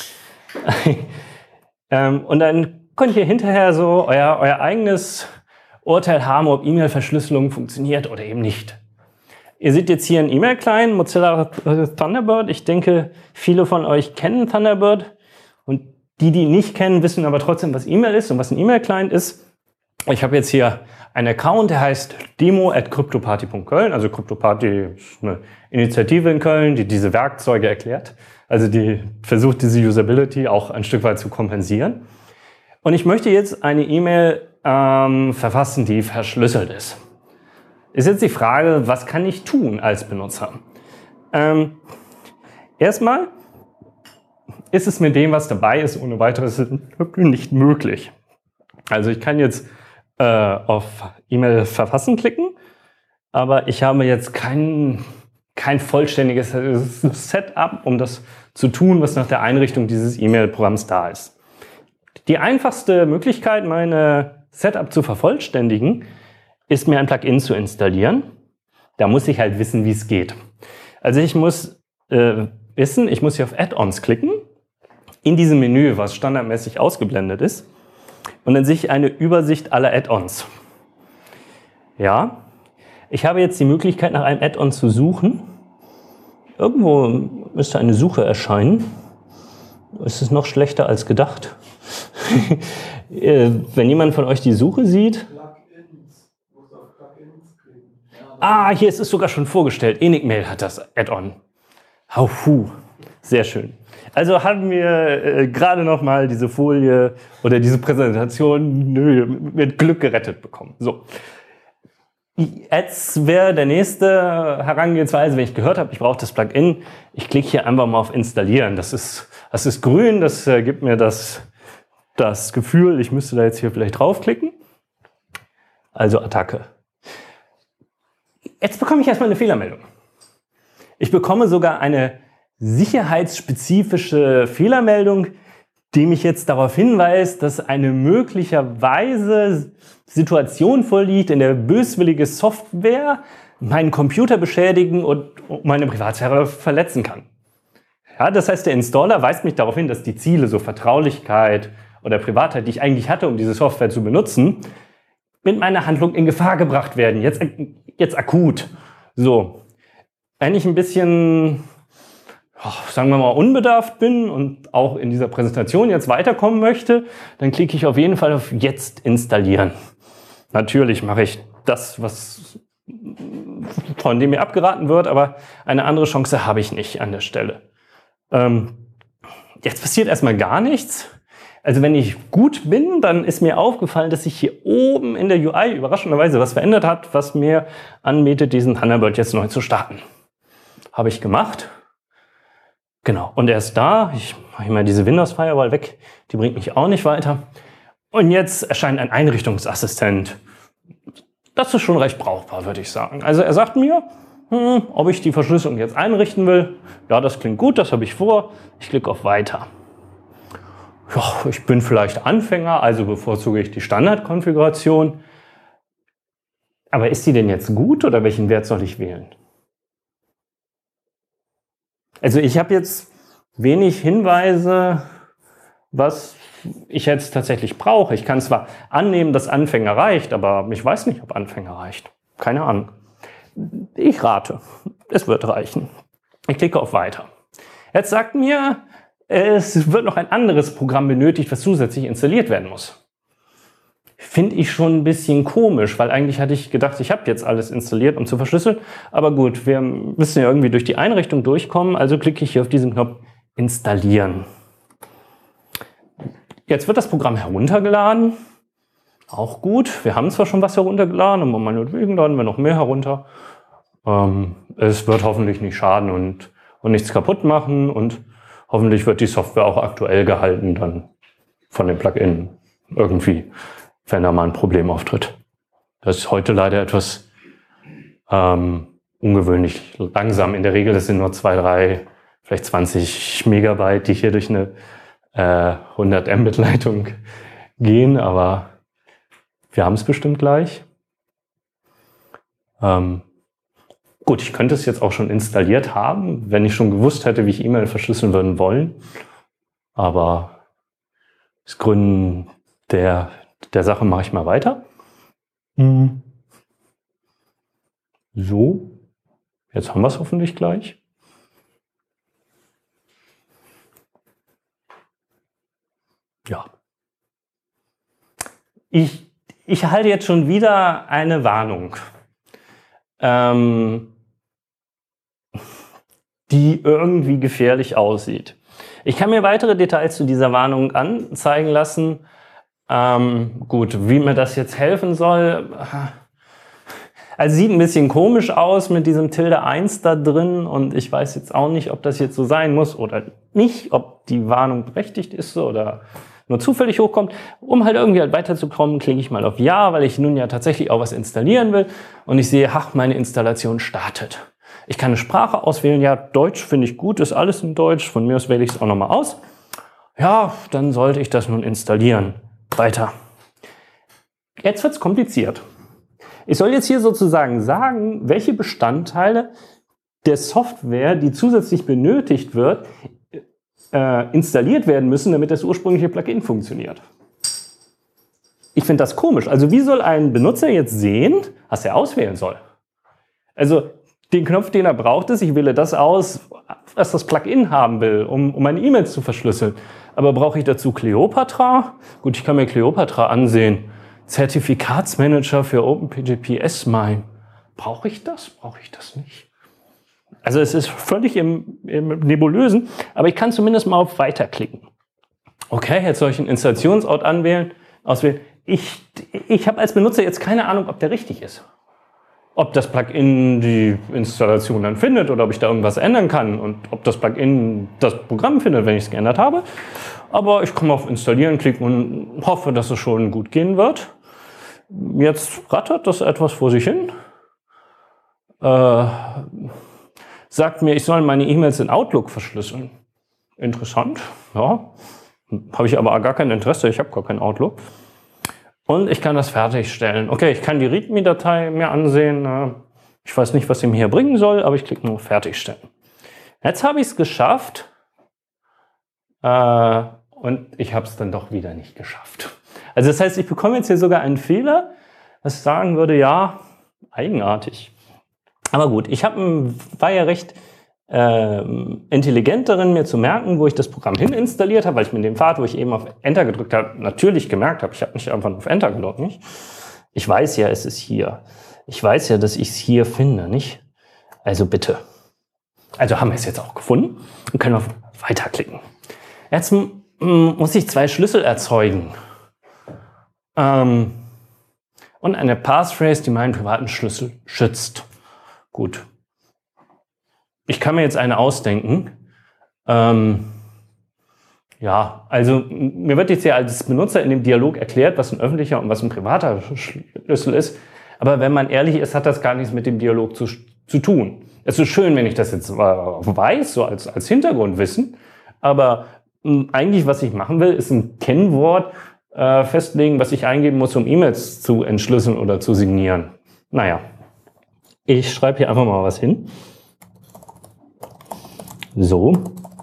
Und dann könnt ihr hinterher so euer eigenes Urteil haben, ob E-Mail-Verschlüsselung funktioniert oder eben nicht. Ihr seht jetzt hier einen E-Mail-Client, Mozilla Thunderbird. Ich denke, viele von euch kennen Thunderbird. Und die ihn nicht kennen, wissen aber trotzdem, was E-Mail ist und was ein E-Mail-Client ist. Ich habe jetzt hier einen Account, der heißt demo@cryptoparty.köln. Also CryptoParty ist eine Initiative in Köln, die diese Werkzeuge erklärt. Also die versucht, diese Usability auch ein Stück weit zu kompensieren. Und ich möchte jetzt eine E-Mail verfassen, die verschlüsselt ist. Ist jetzt die Frage, was kann ich tun als Benutzer? Erstmal ist es mit dem, was dabei ist, ohne weiteres nicht möglich. Also ich kann jetzt auf E-Mail verfassen klicken, aber ich habe jetzt kein vollständiges Setup, um das zu tun, was nach der Einrichtung dieses E-Mail-Programms da ist. Die einfachste Möglichkeit, meine Setup zu vervollständigen, ist mir ein Plugin zu installieren. Da muss ich halt wissen, wie es geht. Also ich muss wissen, ich muss hier auf Add-ons klicken, in diesem Menü, was standardmäßig ausgeblendet ist, und dann sehe ich eine Übersicht aller Add-ons. Ja, ich habe jetzt die Möglichkeit, nach einem Add-on zu suchen. Irgendwo müsste eine Suche erscheinen. Es ist noch schlechter als gedacht. Wenn jemand von euch die Suche sieht. Ah, hier ist es sogar schon vorgestellt. Enigmail hat das Add-on. Sehr schön. Also haben wir gerade noch mal diese Folie oder diese Präsentation mit Glück gerettet bekommen. So. Jetzt wäre der nächste Herangehensweise, wenn ich gehört habe, ich brauche das Plugin. Ich klicke hier einfach mal auf Installieren. Das ist grün, das gibt mir das Gefühl, ich müsste da jetzt hier vielleicht draufklicken. Also Attacke. Jetzt bekomme ich erstmal eine Fehlermeldung. Ich bekomme sogar eine sicherheitsspezifische Fehlermeldung, die mich jetzt darauf hinweist, dass eine möglicherweise Situation vorliegt, in der böswillige Software meinen Computer beschädigen und meine Privatsphäre verletzen kann. Ja, das heißt, der Installer weist mich darauf hin, dass die Ziele, so Vertraulichkeit oder Privatheit, die ich eigentlich hatte, um diese Software zu benutzen, mit meiner Handlung in Gefahr gebracht werden. Jetzt akut. So. Wenn ich ein bisschen, sagen wir mal, unbedarft bin und auch in dieser Präsentation jetzt weiterkommen möchte, dann klicke ich auf jeden Fall auf Jetzt installieren. Natürlich mache ich das, von dem mir abgeraten wird, aber eine andere Chance habe ich nicht an der Stelle. Jetzt passiert erstmal gar nichts. Also wenn ich gut bin, dann ist mir aufgefallen, dass sich hier oben in der UI überraschenderweise was verändert hat, was mir anbietet, diesen Thunderbird jetzt neu zu starten. Habe ich gemacht. Genau. Und er ist da. Ich mache mal diese Windows Firewall weg. Die bringt mich auch nicht weiter. Und jetzt erscheint ein Einrichtungsassistent. Das ist schon recht brauchbar, würde ich sagen. Also er sagt mir, ob ich die Verschlüsselung jetzt einrichten will. Ja, das klingt gut, das habe ich vor. Ich klicke auf Weiter. Ja, ich bin vielleicht Anfänger, also bevorzuge ich die Standardkonfiguration. Aber ist die denn jetzt gut oder welchen Wert soll ich wählen? Also ich habe jetzt wenig Hinweise, was ich jetzt tatsächlich brauche. Ich kann zwar annehmen, dass Anfänger reicht, aber ich weiß nicht, ob Anfänger reicht. Keine Ahnung. Ich rate, es wird reichen. Ich klicke auf Weiter. Jetzt sagt mir, es wird noch ein anderes Programm benötigt, was zusätzlich installiert werden muss. Finde ich schon ein bisschen komisch, weil eigentlich hatte ich gedacht, ich habe jetzt alles installiert, um zu verschlüsseln. Aber gut, wir müssen ja irgendwie durch die Einrichtung durchkommen, also klicke ich hier auf diesen Knopf Installieren. Jetzt wird das Programm heruntergeladen. Auch gut. Wir haben zwar schon was heruntergeladen, aber meinetwegen laden wir noch mehr herunter. Es wird hoffentlich nicht schaden und nichts kaputt machen und hoffentlich wird die Software auch aktuell gehalten dann von dem Plugin irgendwie, wenn da mal ein Problem auftritt. Das ist heute leider etwas ungewöhnlich langsam. In der Regel das sind nur 2, 3, vielleicht 20 Megabyte, die hier durch eine 100 Mbit Leitung gehen, aber wir haben es bestimmt gleich. Gut, ich könnte es jetzt auch schon installiert haben, wenn ich schon gewusst hätte, wie ich E-Mail verschlüsseln würden wollen. Aber aus Gründen der Sache mache ich mal weiter. So, jetzt haben wir es hoffentlich gleich. Ja. ich halte jetzt schon wieder eine Warnung, die irgendwie gefährlich aussieht. Ich kann mir weitere Details zu dieser Warnung anzeigen lassen. Gut, wie mir das jetzt helfen soll, also sieht ein bisschen komisch aus mit diesem Tilde 1 da drin und ich weiß jetzt auch nicht, ob das jetzt so sein muss oder nicht, ob die Warnung berechtigt ist oder nur zufällig hochkommt. Um halt irgendwie weiterzukommen, klicke ich mal auf Ja, weil ich nun ja tatsächlich auch was installieren will und ich sehe, ach, meine Installation startet. Ich kann eine Sprache auswählen, ja, Deutsch finde ich gut, ist alles in Deutsch, von mir aus wähle ich es auch nochmal aus. Ja, dann sollte ich das nun installieren. Weiter. Jetzt wird es kompliziert. Ich soll jetzt hier sozusagen sagen, welche Bestandteile der Software, die zusätzlich benötigt wird, installiert werden müssen, damit das ursprüngliche Plugin funktioniert. Ich finde das komisch. Also wie soll ein Benutzer jetzt sehen, was er auswählen soll? Also den Knopf, den er braucht, ist, ich wähle das aus, was das Plugin haben will, um meine E-Mails zu verschlüsseln. Aber brauche ich dazu Kleopatra? Gut, ich kann mir Kleopatra ansehen. Zertifikatsmanager für OpenPGP S-MIME. Brauche ich das? Brauche ich das nicht? Also es ist völlig im Nebulösen, aber ich kann zumindest mal auf Weiter klicken. Okay, jetzt soll ich einen Installationsort auswählen. Ich habe als Benutzer jetzt keine Ahnung, ob der richtig ist. Ob das Plugin die Installation dann findet oder ob ich da irgendwas ändern kann und ob das Plugin das Programm findet, wenn ich es geändert habe. Aber ich komme auf Installieren klicken und hoffe, dass es schon gut gehen wird. Jetzt rattert das etwas vor sich hin. Sagt mir, ich soll meine E-Mails in Outlook verschlüsseln. Interessant, ja. Habe ich aber gar kein Interesse, ich habe gar kein Outlook. Und ich kann das fertigstellen. Okay, ich kann die README-Datei mir ansehen. Ich weiß nicht, was sie mir hier bringen soll, aber ich klicke nur auf Fertigstellen. Jetzt habe ich es geschafft. Und ich habe es dann doch wieder nicht geschafft. Also das heißt, ich bekomme jetzt hier sogar einen Fehler, was ich sagen würde, ja, eigenartig. Aber gut, ich war ja recht intelligent darin, mir zu merken, wo ich das Programm hin installiert habe, weil ich mit dem Pfad, wo ich eben auf Enter gedrückt habe, natürlich gemerkt habe, ich habe nicht einfach auf Enter gedrückt, nicht? Ich weiß ja, es ist hier. Ich weiß ja, dass ich es hier finde, nicht? Also bitte. Also haben wir es jetzt auch gefunden und können auf Weiter klicken. Jetzt muss ich 2 Schlüssel erzeugen. Und eine Passphrase, die meinen privaten Schlüssel schützt. Gut. Ich kann mir jetzt eine ausdenken. Ja, also mir wird jetzt ja als Benutzer in dem Dialog erklärt, was ein öffentlicher und was ein privater Schlüssel ist. Aber wenn man ehrlich ist, hat das gar nichts mit dem Dialog zu tun. Es ist schön, wenn ich das jetzt weiß, so als Hintergrundwissen. Aber eigentlich, was ich machen will, ist ein Kennwort festlegen, was ich eingeben muss, um E-Mails zu entschlüsseln oder zu signieren. Naja, ich schreibe hier einfach mal was hin. So.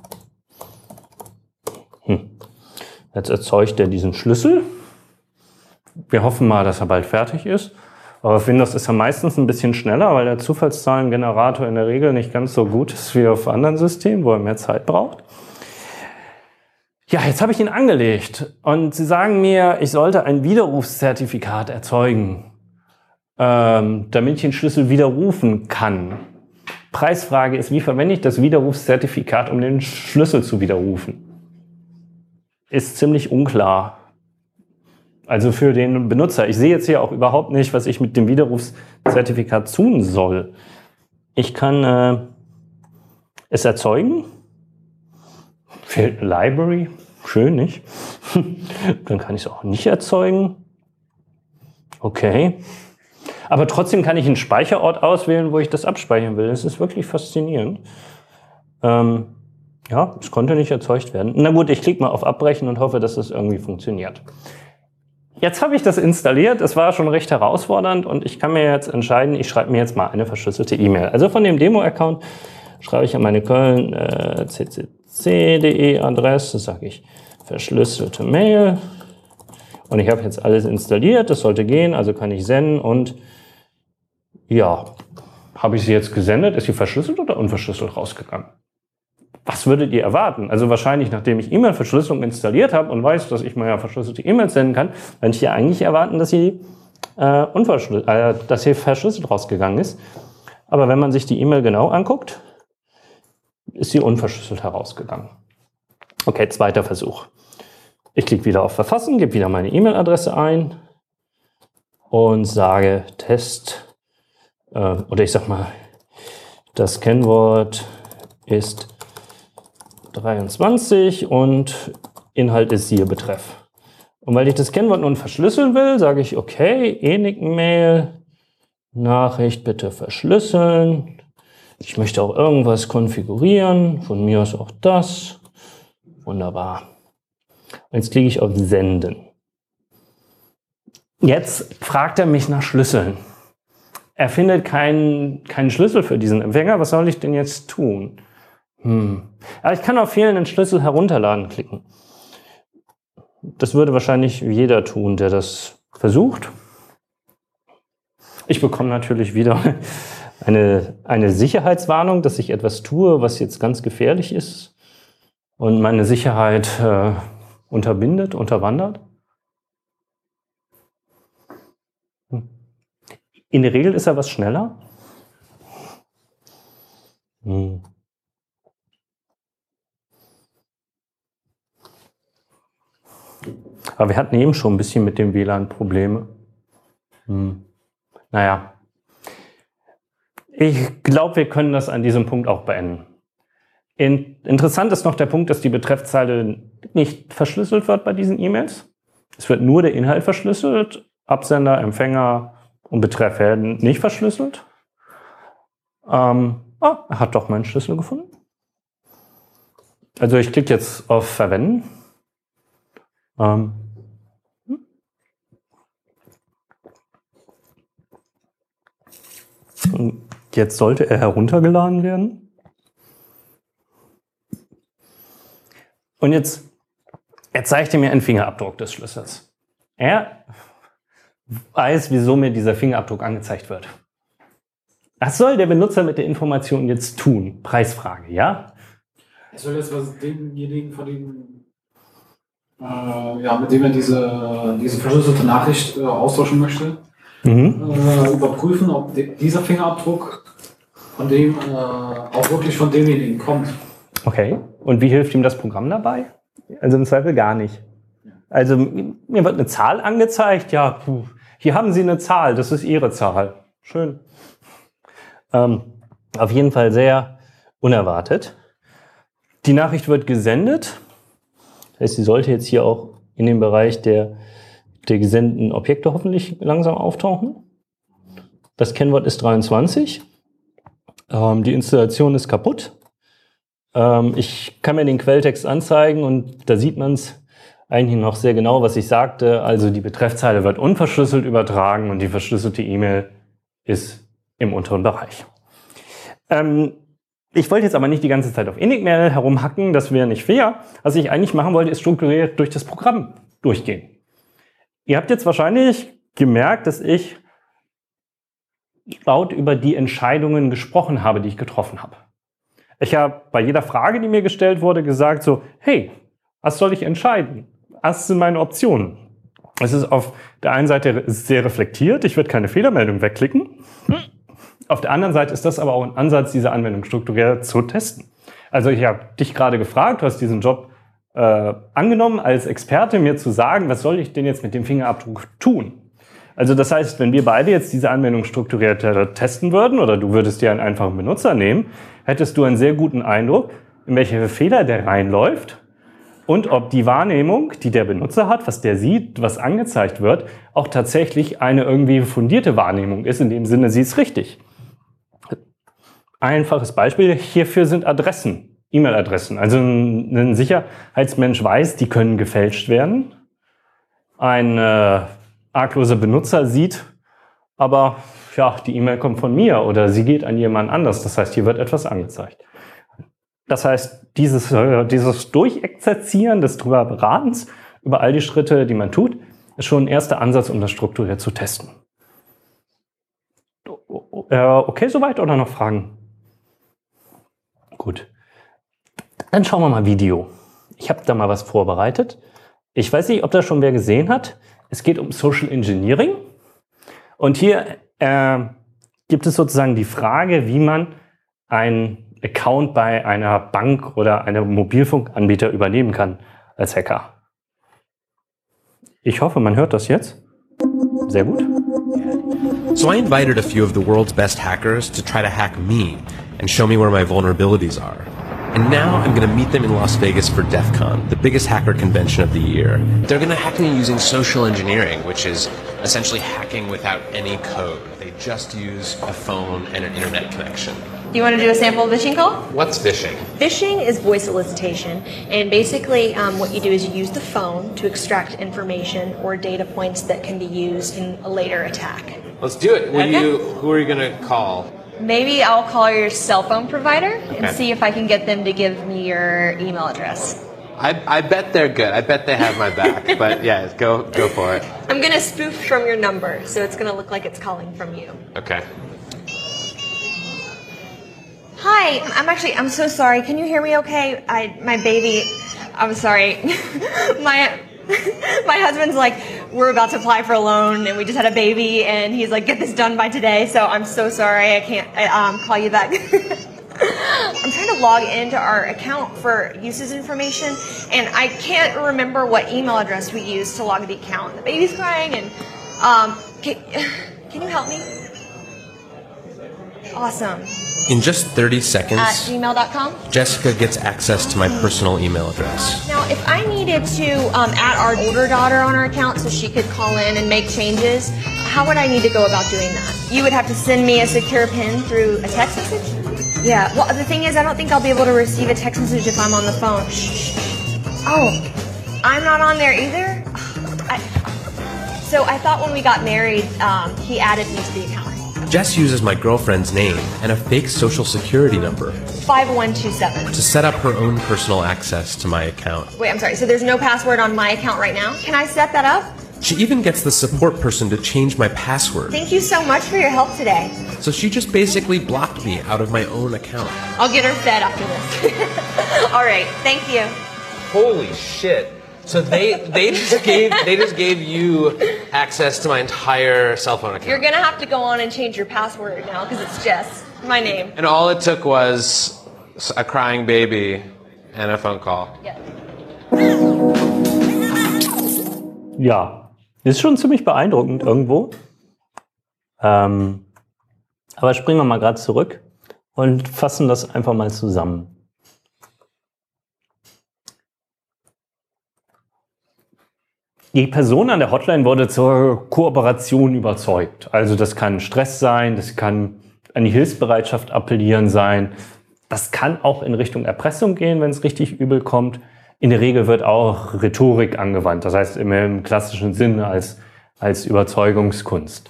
Jetzt erzeugt er diesen Schlüssel. Wir hoffen mal, dass er bald fertig ist. Aber auf Windows ist er meistens ein bisschen schneller, weil der Zufallszahlengenerator in der Regel nicht ganz so gut ist wie auf anderen Systemen, wo er mehr Zeit braucht. Ja, jetzt habe ich ihn angelegt und Sie sagen mir, ich sollte ein Widerrufszertifikat erzeugen, damit ich den Schlüssel widerrufen kann. Preisfrage ist, wie verwende ich das Widerrufszertifikat, um den Schlüssel zu widerrufen? Ist ziemlich unklar. Also für den Benutzer. Ich sehe jetzt hier auch überhaupt nicht, was ich mit dem Widerrufszertifikat tun soll. Ich kann es erzeugen. Fehlt eine Library. Schön, nicht? Dann kann ich es auch nicht erzeugen. Okay. Aber trotzdem kann ich einen Speicherort auswählen, wo ich das abspeichern will. Das ist wirklich faszinierend. Ja, es konnte nicht erzeugt werden. Na gut, ich klicke mal auf Abbrechen und hoffe, dass das irgendwie funktioniert. Jetzt habe ich das installiert. Es war schon recht herausfordernd und ich kann mir jetzt entscheiden, ich schreibe mir jetzt mal eine verschlüsselte E-Mail. Also von dem Demo-Account schreibe ich an meine Köln ccc.de Adresse, sage ich verschlüsselte Mail. Und ich habe jetzt alles installiert, das sollte gehen, also kann ich senden und ja, habe ich sie jetzt gesendet? Ist sie verschlüsselt oder unverschlüsselt rausgegangen? Was würdet ihr erwarten? Also wahrscheinlich, nachdem ich E-Mail-Verschlüsselung installiert habe und weiß, dass ich mal ja verschlüsselte E-Mails senden kann, würde ich ja eigentlich erwarten, dass sie dass hier verschlüsselt rausgegangen ist. Aber wenn man sich die E-Mail genau anguckt, ist sie unverschlüsselt herausgegangen. Okay, zweiter Versuch. Ich klicke wieder auf Verfassen, gebe wieder meine E-Mail-Adresse ein und sage Test, oder ich sag mal, das Kennwort ist 23 und Inhalt ist siehe Betreff. Und weil ich das Kennwort nun verschlüsseln will, sage ich, okay, Enigmail, Nachricht bitte verschlüsseln. Ich möchte auch irgendwas konfigurieren, von mir aus auch das. Wunderbar. Und jetzt klicke ich auf Senden. Jetzt fragt er mich nach Schlüsseln. Er findet keinen Schlüssel für diesen Empfänger. Was soll ich denn jetzt tun? Aber ich kann auf fehlenden Schlüssel herunterladen klicken. Das würde wahrscheinlich jeder tun, der das versucht. Ich bekomme natürlich wieder eine Sicherheitswarnung, dass ich etwas tue, was jetzt ganz gefährlich ist und meine Sicherheit unterwandert. In der Regel ist er was schneller. Aber wir hatten eben schon ein bisschen mit dem WLAN Probleme. Naja, ich glaube, wir können das an diesem Punkt auch beenden. Interessant ist noch der Punkt, dass die Betreffzeile nicht verschlüsselt wird bei diesen E-Mails. Es wird nur der Inhalt verschlüsselt, Absender, Empfänger und Betreff werden nicht verschlüsselt. Er hat doch meinen Schlüssel gefunden. Also ich klicke jetzt auf Verwenden. Jetzt sollte er heruntergeladen werden. Und jetzt zeigt er mir einen Fingerabdruck des Schlüssels. Er weiß, wieso mir dieser Fingerabdruck angezeigt wird. Was soll der Benutzer mit der Information jetzt tun? Preisfrage, ja? Er soll jetzt was demjenigen von dem, mit dem er diese verschlüsselte Nachricht austauschen möchte, überprüfen, ob dieser Fingerabdruck von dem auch wirklich von demjenigen kommt. Okay. Und wie hilft ihm das Programm dabei? Also im Zweifel gar nicht. Also mir wird eine Zahl angezeigt. Ja, hier haben Sie eine Zahl. Das ist Ihre Zahl. Schön. Auf jeden Fall sehr unerwartet. Die Nachricht wird gesendet. Das heißt, sie sollte jetzt hier auch in dem Bereich der gesendeten Objekte hoffentlich langsam auftauchen. Das Kennwort ist 23. Die Installation ist kaputt. Ich kann mir den Quelltext anzeigen und da sieht man es eigentlich noch sehr genau, was ich sagte. Also die Betreffzeile wird unverschlüsselt übertragen und die verschlüsselte E-Mail ist im unteren Bereich. Ich wollte jetzt aber nicht die ganze Zeit auf Enigmail herumhacken, das wäre nicht fair. Was ich eigentlich machen wollte, ist strukturiert durch das Programm durchgehen. Ihr habt jetzt wahrscheinlich gemerkt, dass ich laut über die Entscheidungen gesprochen habe, die ich getroffen habe. Ich habe bei jeder Frage, die mir gestellt wurde, gesagt so, hey, was soll ich entscheiden? Was sind meine Optionen? Es ist auf der einen Seite sehr reflektiert, ich würde keine Fehlermeldung wegklicken. Auf der anderen Seite ist das aber auch ein Ansatz, diese Anwendung strukturiert zu testen. Also ich habe dich gerade gefragt, du hast diesen Job angenommen, als Experte mir zu sagen, was soll ich denn jetzt mit dem Fingerabdruck tun? Also das heißt, wenn wir beide jetzt diese Anwendung strukturiert testen würden oder du würdest dir einen einfachen Benutzer nehmen, hättest du einen sehr guten Eindruck, in welche Fehler der reinläuft und ob die Wahrnehmung, die der Benutzer hat, was der sieht, was angezeigt wird, auch tatsächlich eine irgendwie fundierte Wahrnehmung ist, in dem Sinne, sie ist richtig. Einfaches Beispiel hierfür sind Adressen. E-Mail-Adressen. Also ein Sicherheitsmensch weiß, die können gefälscht werden. Ein argloser Benutzer sieht, aber ja, die E-Mail kommt von mir oder sie geht an jemand anders. Das heißt, hier wird etwas angezeigt. Das heißt, dieses Durchexerzieren des Drüberberatens über all die Schritte, die man tut, ist schon ein erster Ansatz, um das strukturiert zu testen. Okay, soweit oder noch Fragen? Gut. Dann schauen wir mal Video. Ich habe da mal was vorbereitet. Ich weiß nicht, ob das schon wer gesehen hat. Es geht um Social Engineering. Und hier gibt es sozusagen die Frage, wie man einen Account bei einer Bank oder einem Mobilfunkanbieter übernehmen kann als Hacker. Ich hoffe, man hört das jetzt. Sehr gut. So I invited a few of the world's best hackers to try to hack me and show me where my vulnerabilities are. And now I'm going to meet them in Las Vegas for DEF CON, the biggest hacker convention of the year. They're going to hack me using social engineering, which is essentially hacking without any code. They just use a phone and an internet connection. Do you want to do a sample phishing call? What's phishing? Phishing is voice solicitation, and basically what you do is you use the phone to extract information or data points that can be used in a later attack. Let's do it. Who are you going to call? Maybe I'll call your cell phone provider and see if I can get them to give me your email address. I bet they're good. I bet they have my back. But yeah, go for it. I'm going to spoof from your number, so it's going to look like it's calling from you. Okay. Hi, I'm so sorry. Can you hear me okay? My baby, I'm sorry. My husband's like, we're about to apply for a loan and we just had a baby and he's like, get this done by today. So I'm so sorry. I can't call you back. I'm trying to log into our account for uses information and I can't remember what email address we used to log the account. The baby's crying and can you help me? Awesome. In just 30 seconds, At gmail.com? Jessica gets access to my personal email address. Now, if I needed to add our older daughter on our account so she could call in and make changes, how would I need to go about doing that? You would have to send me a secure PIN through a text message? Yeah, well, the thing is, I don't think I'll be able to receive a text message if I'm on the phone. Shh. Oh, I'm not on there either? So I thought when we got married, he added me to the account. Jess uses my girlfriend's name and a fake social security number 5127. to set up her own personal access to my account. Wait, I'm sorry, so there's no password on my account right now? Can I set that up? She even gets the support person to change my password. Thank you so much for your help today. So she just basically blocked me out of my own account. I'll get her fed after this. All right, thank you. Holy shit. So they just gave you access to my entire cell phone account. You're gonna have to go on and change your password now because it's Jess, my name. And all it took was a crying baby and a phone call. Yeah. Ja, ist schon ziemlich beeindruckend irgendwo. Aber springen wir mal gerade zurück und fassen das einfach mal zusammen. Die Person an der Hotline wurde zur Kooperation überzeugt. Also das kann Stress sein, das kann an die Hilfsbereitschaft appellieren sein. Das kann auch in Richtung Erpressung gehen, wenn es richtig übel kommt. In der Regel wird auch Rhetorik angewandt, das heißt im klassischen Sinne als Überzeugungskunst.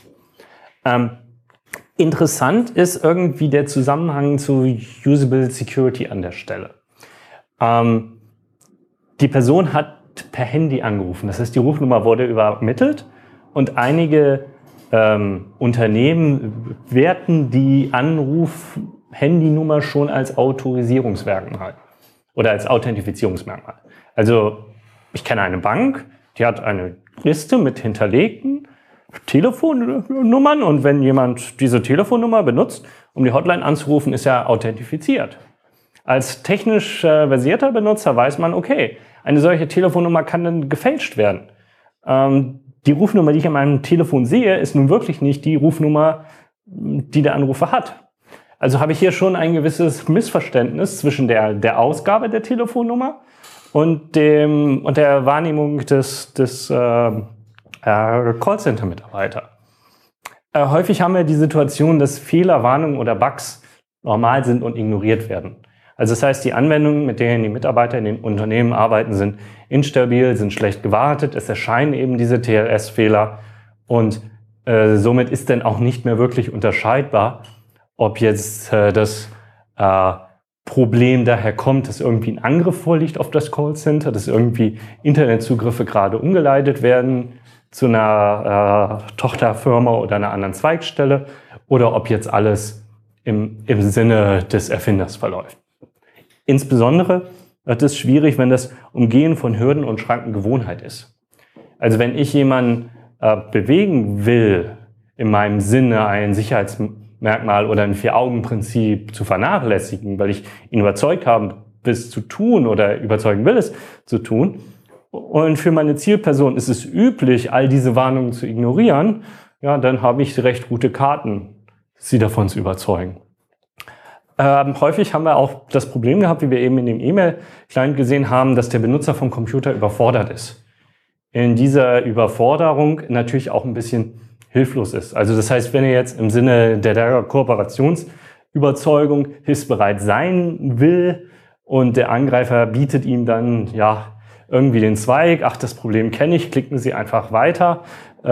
Interessant ist irgendwie der Zusammenhang zu Usable Security an der Stelle. Die Person hat per Handy angerufen. Das heißt, die Rufnummer wurde übermittelt und einige Unternehmen werten die Anruf-Handynummer schon als Autorisierungsmerkmal oder als Authentifizierungsmerkmal. Also ich kenne eine Bank, die hat eine Liste mit hinterlegten Telefonnummern und wenn jemand diese Telefonnummer benutzt, um die Hotline anzurufen, ist er authentifiziert. Als technisch versierter Benutzer weiß man, okay, eine solche Telefonnummer kann dann gefälscht werden. Die Rufnummer, die ich an meinem Telefon sehe, ist nun wirklich nicht die Rufnummer, die der Anrufer hat. Also habe ich hier schon ein gewisses Missverständnis zwischen der Ausgabe der Telefonnummer und der Wahrnehmung des Callcenter-Mitarbeiter. Häufig haben wir die Situation, dass Fehlerwarnungen oder Bugs normal sind und ignoriert werden. Also das heißt, die Anwendungen, mit denen die Mitarbeiter in den Unternehmen arbeiten, sind instabil, sind schlecht gewartet. Es erscheinen eben diese TLS-Fehler und somit ist dann auch nicht mehr wirklich unterscheidbar, ob jetzt das Problem daher kommt, dass irgendwie ein Angriff vorliegt auf das Callcenter, dass irgendwie Internetzugriffe gerade umgeleitet werden zu einer Tochterfirma oder einer anderen Zweigstelle oder ob jetzt alles im Sinne des Erfinders verläuft. Insbesondere wird es schwierig, wenn das Umgehen von Hürden und Schranken Gewohnheit ist. Also wenn ich jemanden bewegen will, in meinem Sinne ein Sicherheitsmerkmal oder ein Vier-Augen-Prinzip zu vernachlässigen, weil ich ihn überzeugt habe, es zu tun oder überzeugen will, es zu tun. Und für meine Zielperson ist es üblich, all diese Warnungen zu ignorieren, ja, dann habe ich recht gute Karten, sie davon zu überzeugen. Häufig haben wir auch das Problem gehabt, wie wir eben in dem E-Mail-Client gesehen haben, dass der Benutzer vom Computer überfordert ist. In dieser Überforderung natürlich auch ein bisschen hilflos ist. Also das heißt, wenn er jetzt im Sinne der Kooperationsüberzeugung hilfsbereit sein will und der Angreifer bietet ihm dann ja irgendwie den Zweig, ach, das Problem kenne ich, klicken Sie einfach weiter,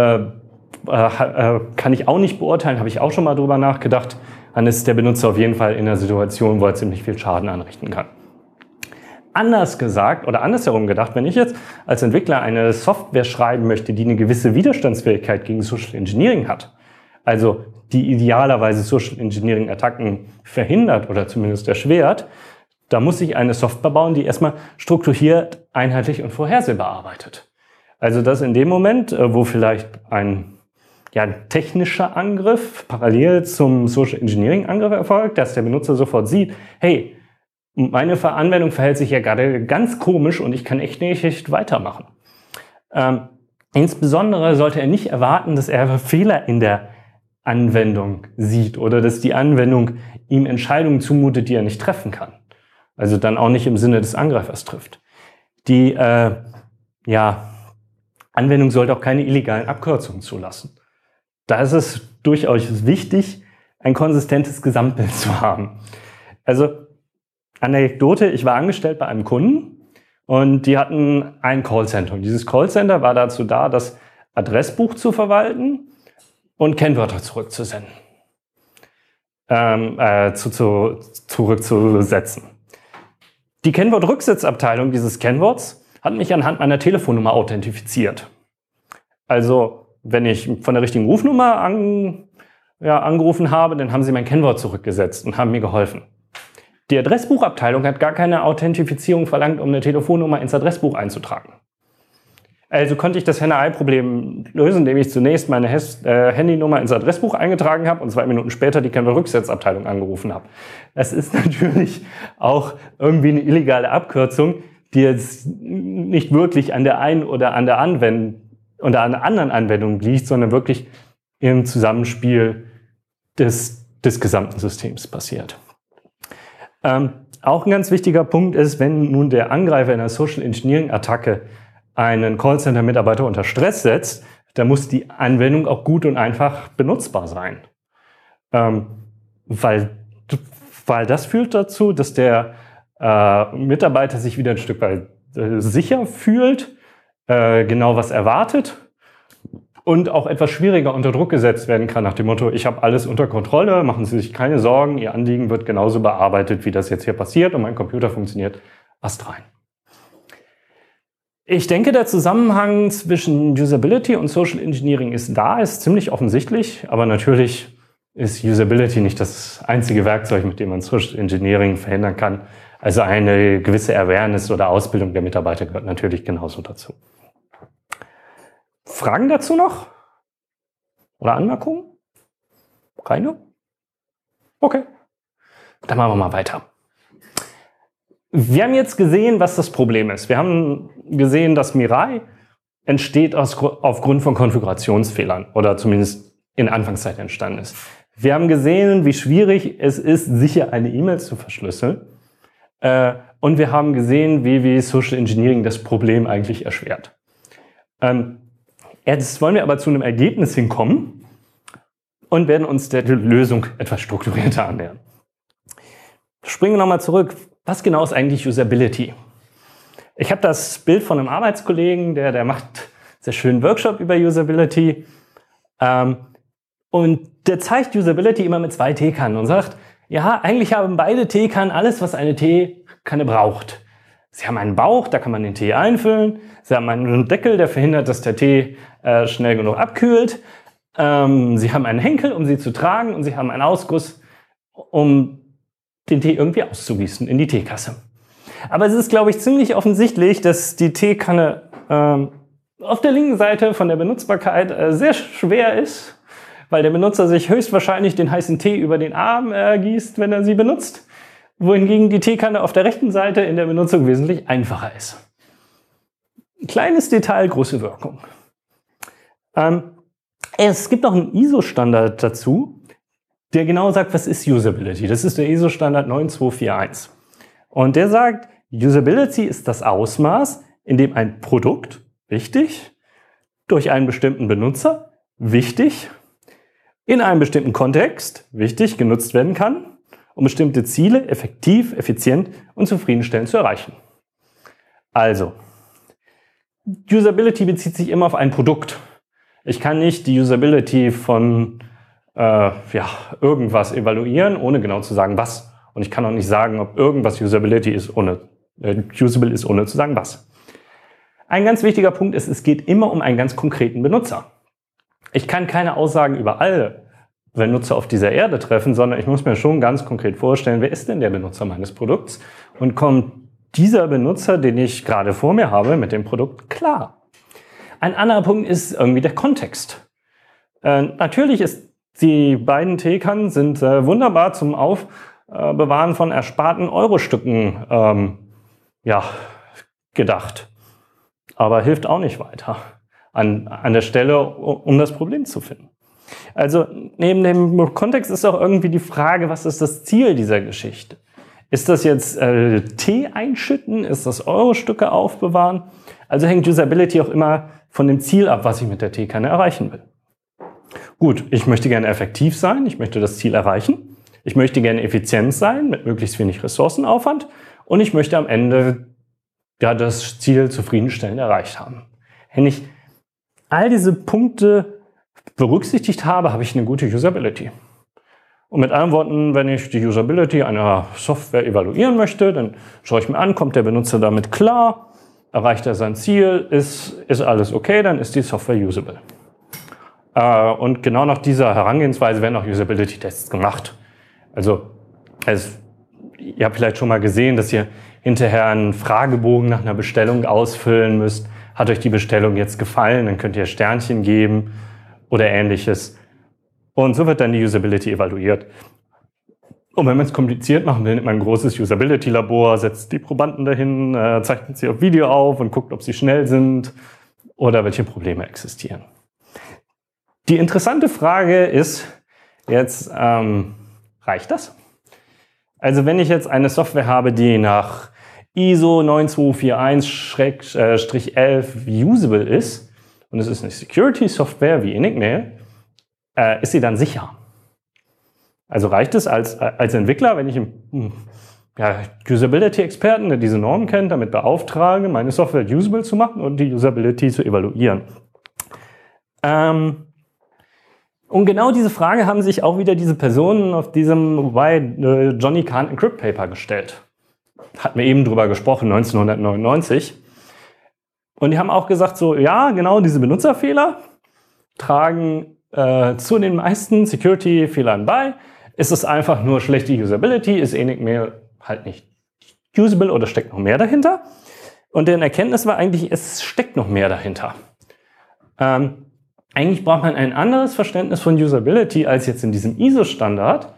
kann ich auch nicht beurteilen, habe ich auch schon mal drüber nachgedacht, dann ist der Benutzer auf jeden Fall in einer Situation, wo er ziemlich viel Schaden anrichten kann. Anders gesagt oder andersherum gedacht, wenn ich jetzt als Entwickler eine Software schreiben möchte, die eine gewisse Widerstandsfähigkeit gegen Social Engineering hat, also die idealerweise Social Engineering Attacken verhindert oder zumindest erschwert, da muss ich eine Software bauen, die erstmal strukturiert, einheitlich und vorhersehbar arbeitet. Also dass in dem Moment, wo vielleicht ein technischer Angriff parallel zum Social Engineering Angriff erfolgt, dass der Benutzer sofort sieht, hey, meine Anwendung verhält sich ja gerade ganz komisch und ich kann echt nicht weitermachen. Insbesondere sollte er nicht erwarten, dass er Fehler in der Anwendung sieht oder dass die Anwendung ihm Entscheidungen zumutet, die er nicht treffen kann. Also dann auch nicht im Sinne des Angreifers trifft. Die Anwendung sollte auch keine illegalen Abkürzungen zulassen. Da ist es durchaus wichtig, ein konsistentes Gesamtbild zu haben. Also Anekdote, ich war angestellt bei einem Kunden und die hatten ein Callcenter. Und dieses Callcenter war dazu da, das Adressbuch zu verwalten und Kennwörter zurückzusenden, zurückzusetzen. Die Kennwortrücksetzabteilung dieses Kennworts hat mich anhand meiner Telefonnummer authentifiziert. Also wenn ich von der richtigen Rufnummer angerufen habe, dann haben sie mein Kennwort zurückgesetzt und haben mir geholfen. Die Adressbuchabteilung hat gar keine Authentifizierung verlangt, um eine Telefonnummer ins Adressbuch einzutragen. Also konnte ich das Henne-Ei-Problem lösen, indem ich zunächst meine Handynummer ins Adressbuch eingetragen habe und 2 Minuten später die Kennwortrücksetzabteilung angerufen habe. Das ist natürlich auch irgendwie eine illegale Abkürzung, die jetzt nicht wirklich an der einen oder an der anderen Anwendung liegt, sondern wirklich im Zusammenspiel des gesamten Systems passiert. Auch ein ganz wichtiger Punkt ist, wenn nun der Angreifer in einer Social Engineering Attacke einen Callcenter-Mitarbeiter unter Stress setzt, dann muss die Anwendung auch gut und einfach benutzbar sein. Weil das führt dazu, dass der Mitarbeiter sich wieder ein Stück weit sicher fühlt, genau was erwartet und auch etwas schwieriger unter Druck gesetzt werden kann nach dem Motto, ich habe alles unter Kontrolle, machen Sie sich keine Sorgen, Ihr Anliegen wird genauso bearbeitet, wie das jetzt hier passiert und mein Computer funktioniert astrein. Ich denke, der Zusammenhang zwischen Usability und Social Engineering ist ziemlich offensichtlich, aber natürlich ist Usability nicht das einzige Werkzeug, mit dem man Social Engineering verhindern kann. Also eine gewisse Awareness oder Ausbildung der Mitarbeiter gehört natürlich genauso dazu. Fragen dazu noch? Oder Anmerkungen? Keine? Okay. Dann machen wir mal weiter. Wir haben jetzt gesehen, was das Problem ist. Wir haben gesehen, dass Mirai entsteht aufgrund von Konfigurationsfehlern oder zumindest in Anfangszeit entstanden ist. Wir haben gesehen, wie schwierig es ist, sicher eine E-Mail zu verschlüsseln. Und wir haben gesehen, wie Social Engineering das Problem eigentlich erschwert. Jetzt wollen wir aber zu einem Ergebnis hinkommen und werden uns der Lösung etwas strukturierter annähern. Springen wir nochmal zurück. Was genau ist eigentlich Usability? Ich habe das Bild von einem Arbeitskollegen, der macht einen sehr schönen Workshop über Usability. Und der zeigt Usability immer mit 2 Teekannen und sagt, ja, eigentlich haben beide Teekannen alles, was eine Teekanne braucht. Sie haben einen Bauch, da kann man den Tee einfüllen. Sie haben einen Deckel, der verhindert, dass der Tee schnell genug abkühlt. Sie haben einen Henkel, um sie zu tragen. Und sie haben einen Ausguss, um den Tee irgendwie auszugießen in die Teekasse. Aber es ist, glaube ich, ziemlich offensichtlich, dass die Teekanne auf der linken Seite von der Benutzbarkeit sehr schwer ist weil der Benutzer sich höchstwahrscheinlich den heißen Tee über den Arm gießt, wenn er sie benutzt, wohingegen die Teekanne auf der rechten Seite in der Benutzung wesentlich einfacher ist. Kleines Detail, große Wirkung. Es gibt noch einen ISO-Standard dazu, der genau sagt, was ist Usability. Das ist der ISO-Standard 9241. Und der sagt, Usability ist das Ausmaß, in dem ein Produkt, wichtig, durch einen bestimmten Benutzer, wichtig, in einem bestimmten Kontext, wichtig, genutzt werden kann, um bestimmte Ziele effektiv, effizient und zufriedenstellend zu erreichen. Also, Usability bezieht sich immer auf ein Produkt. Ich kann nicht die Usability von irgendwas evaluieren, ohne genau zu sagen, was. Und ich kann auch nicht sagen, ob irgendwas usable ist, ohne zu sagen, was. Ein ganz wichtiger Punkt ist, es geht immer um einen ganz konkreten Benutzer. Ich kann keine Aussagen über alle Benutzer auf dieser Erde treffen, sondern ich muss mir schon ganz konkret vorstellen, wer ist denn der Benutzer meines Produkts? Und kommt dieser Benutzer, den ich gerade vor mir habe, mit dem Produkt klar? Ein anderer Punkt ist irgendwie der Kontext. Natürlich ist die beiden Teekannen sind wunderbar zum Aufbewahren von ersparten Eurostücken gedacht. Aber hilft auch nicht weiter an der Stelle, um das Problem zu finden. Also neben dem Kontext ist auch irgendwie die Frage, was ist das Ziel dieser Geschichte? Ist das jetzt Tee einschütten? Ist das Eurostücke aufbewahren? Also hängt Usability auch immer von dem Ziel ab, was ich mit der Teekanne erreichen will. Gut, ich möchte gerne effektiv sein, ich möchte das Ziel erreichen, ich möchte gerne effizient sein mit möglichst wenig Ressourcenaufwand und ich möchte am Ende das Ziel zufriedenstellend erreicht haben. Wenn ich all diese Punkte berücksichtigt habe, habe ich eine gute Usability. Und mit anderen Worten, wenn ich die Usability einer Software evaluieren möchte, dann schaue ich mir an, kommt der Benutzer damit klar, erreicht er sein Ziel, ist alles okay, dann ist die Software usable. Und genau nach dieser Herangehensweise werden auch Usability-Tests gemacht. Also, ihr habt vielleicht schon mal gesehen, dass ihr hinterher einen Fragebogen nach einer Bestellung ausfüllen müsst. Hat euch die Bestellung jetzt gefallen? Dann könnt ihr Sternchen geben oder Ähnliches. Und so wird dann die Usability evaluiert. Und wenn man es kompliziert machen will, nimmt man ein großes Usability-Labor, setzt die Probanden dahin, zeichnet sie auf Video auf und guckt, ob sie schnell sind oder welche Probleme existieren. Die interessante Frage ist jetzt, reicht das? Also wenn ich jetzt eine Software habe, die nach ISO 9241-11 usable ist und es ist eine Security-Software wie Enigmail, ist sie dann sicher? Also reicht es als Entwickler, wenn ich einen Usability-Experten, der diese Normen kennt, damit beauftrage, meine Software usable zu machen und die Usability zu evaluieren? Und genau diese Frage haben sich auch wieder diese Personen auf diesem Why Johnny Can't Encrypt Paper gestellt. Hatten wir eben drüber gesprochen, 1999. Und die haben auch gesagt, so, ja, genau diese Benutzerfehler tragen zu den meisten Security-Fehlern bei. Ist es einfach nur schlechte Usability? Ist Enigmail halt nicht usable oder steckt noch mehr dahinter? Und deren Erkenntnis war eigentlich, es steckt noch mehr dahinter. Eigentlich braucht man ein anderes Verständnis von Usability als jetzt in diesem ISO-Standard,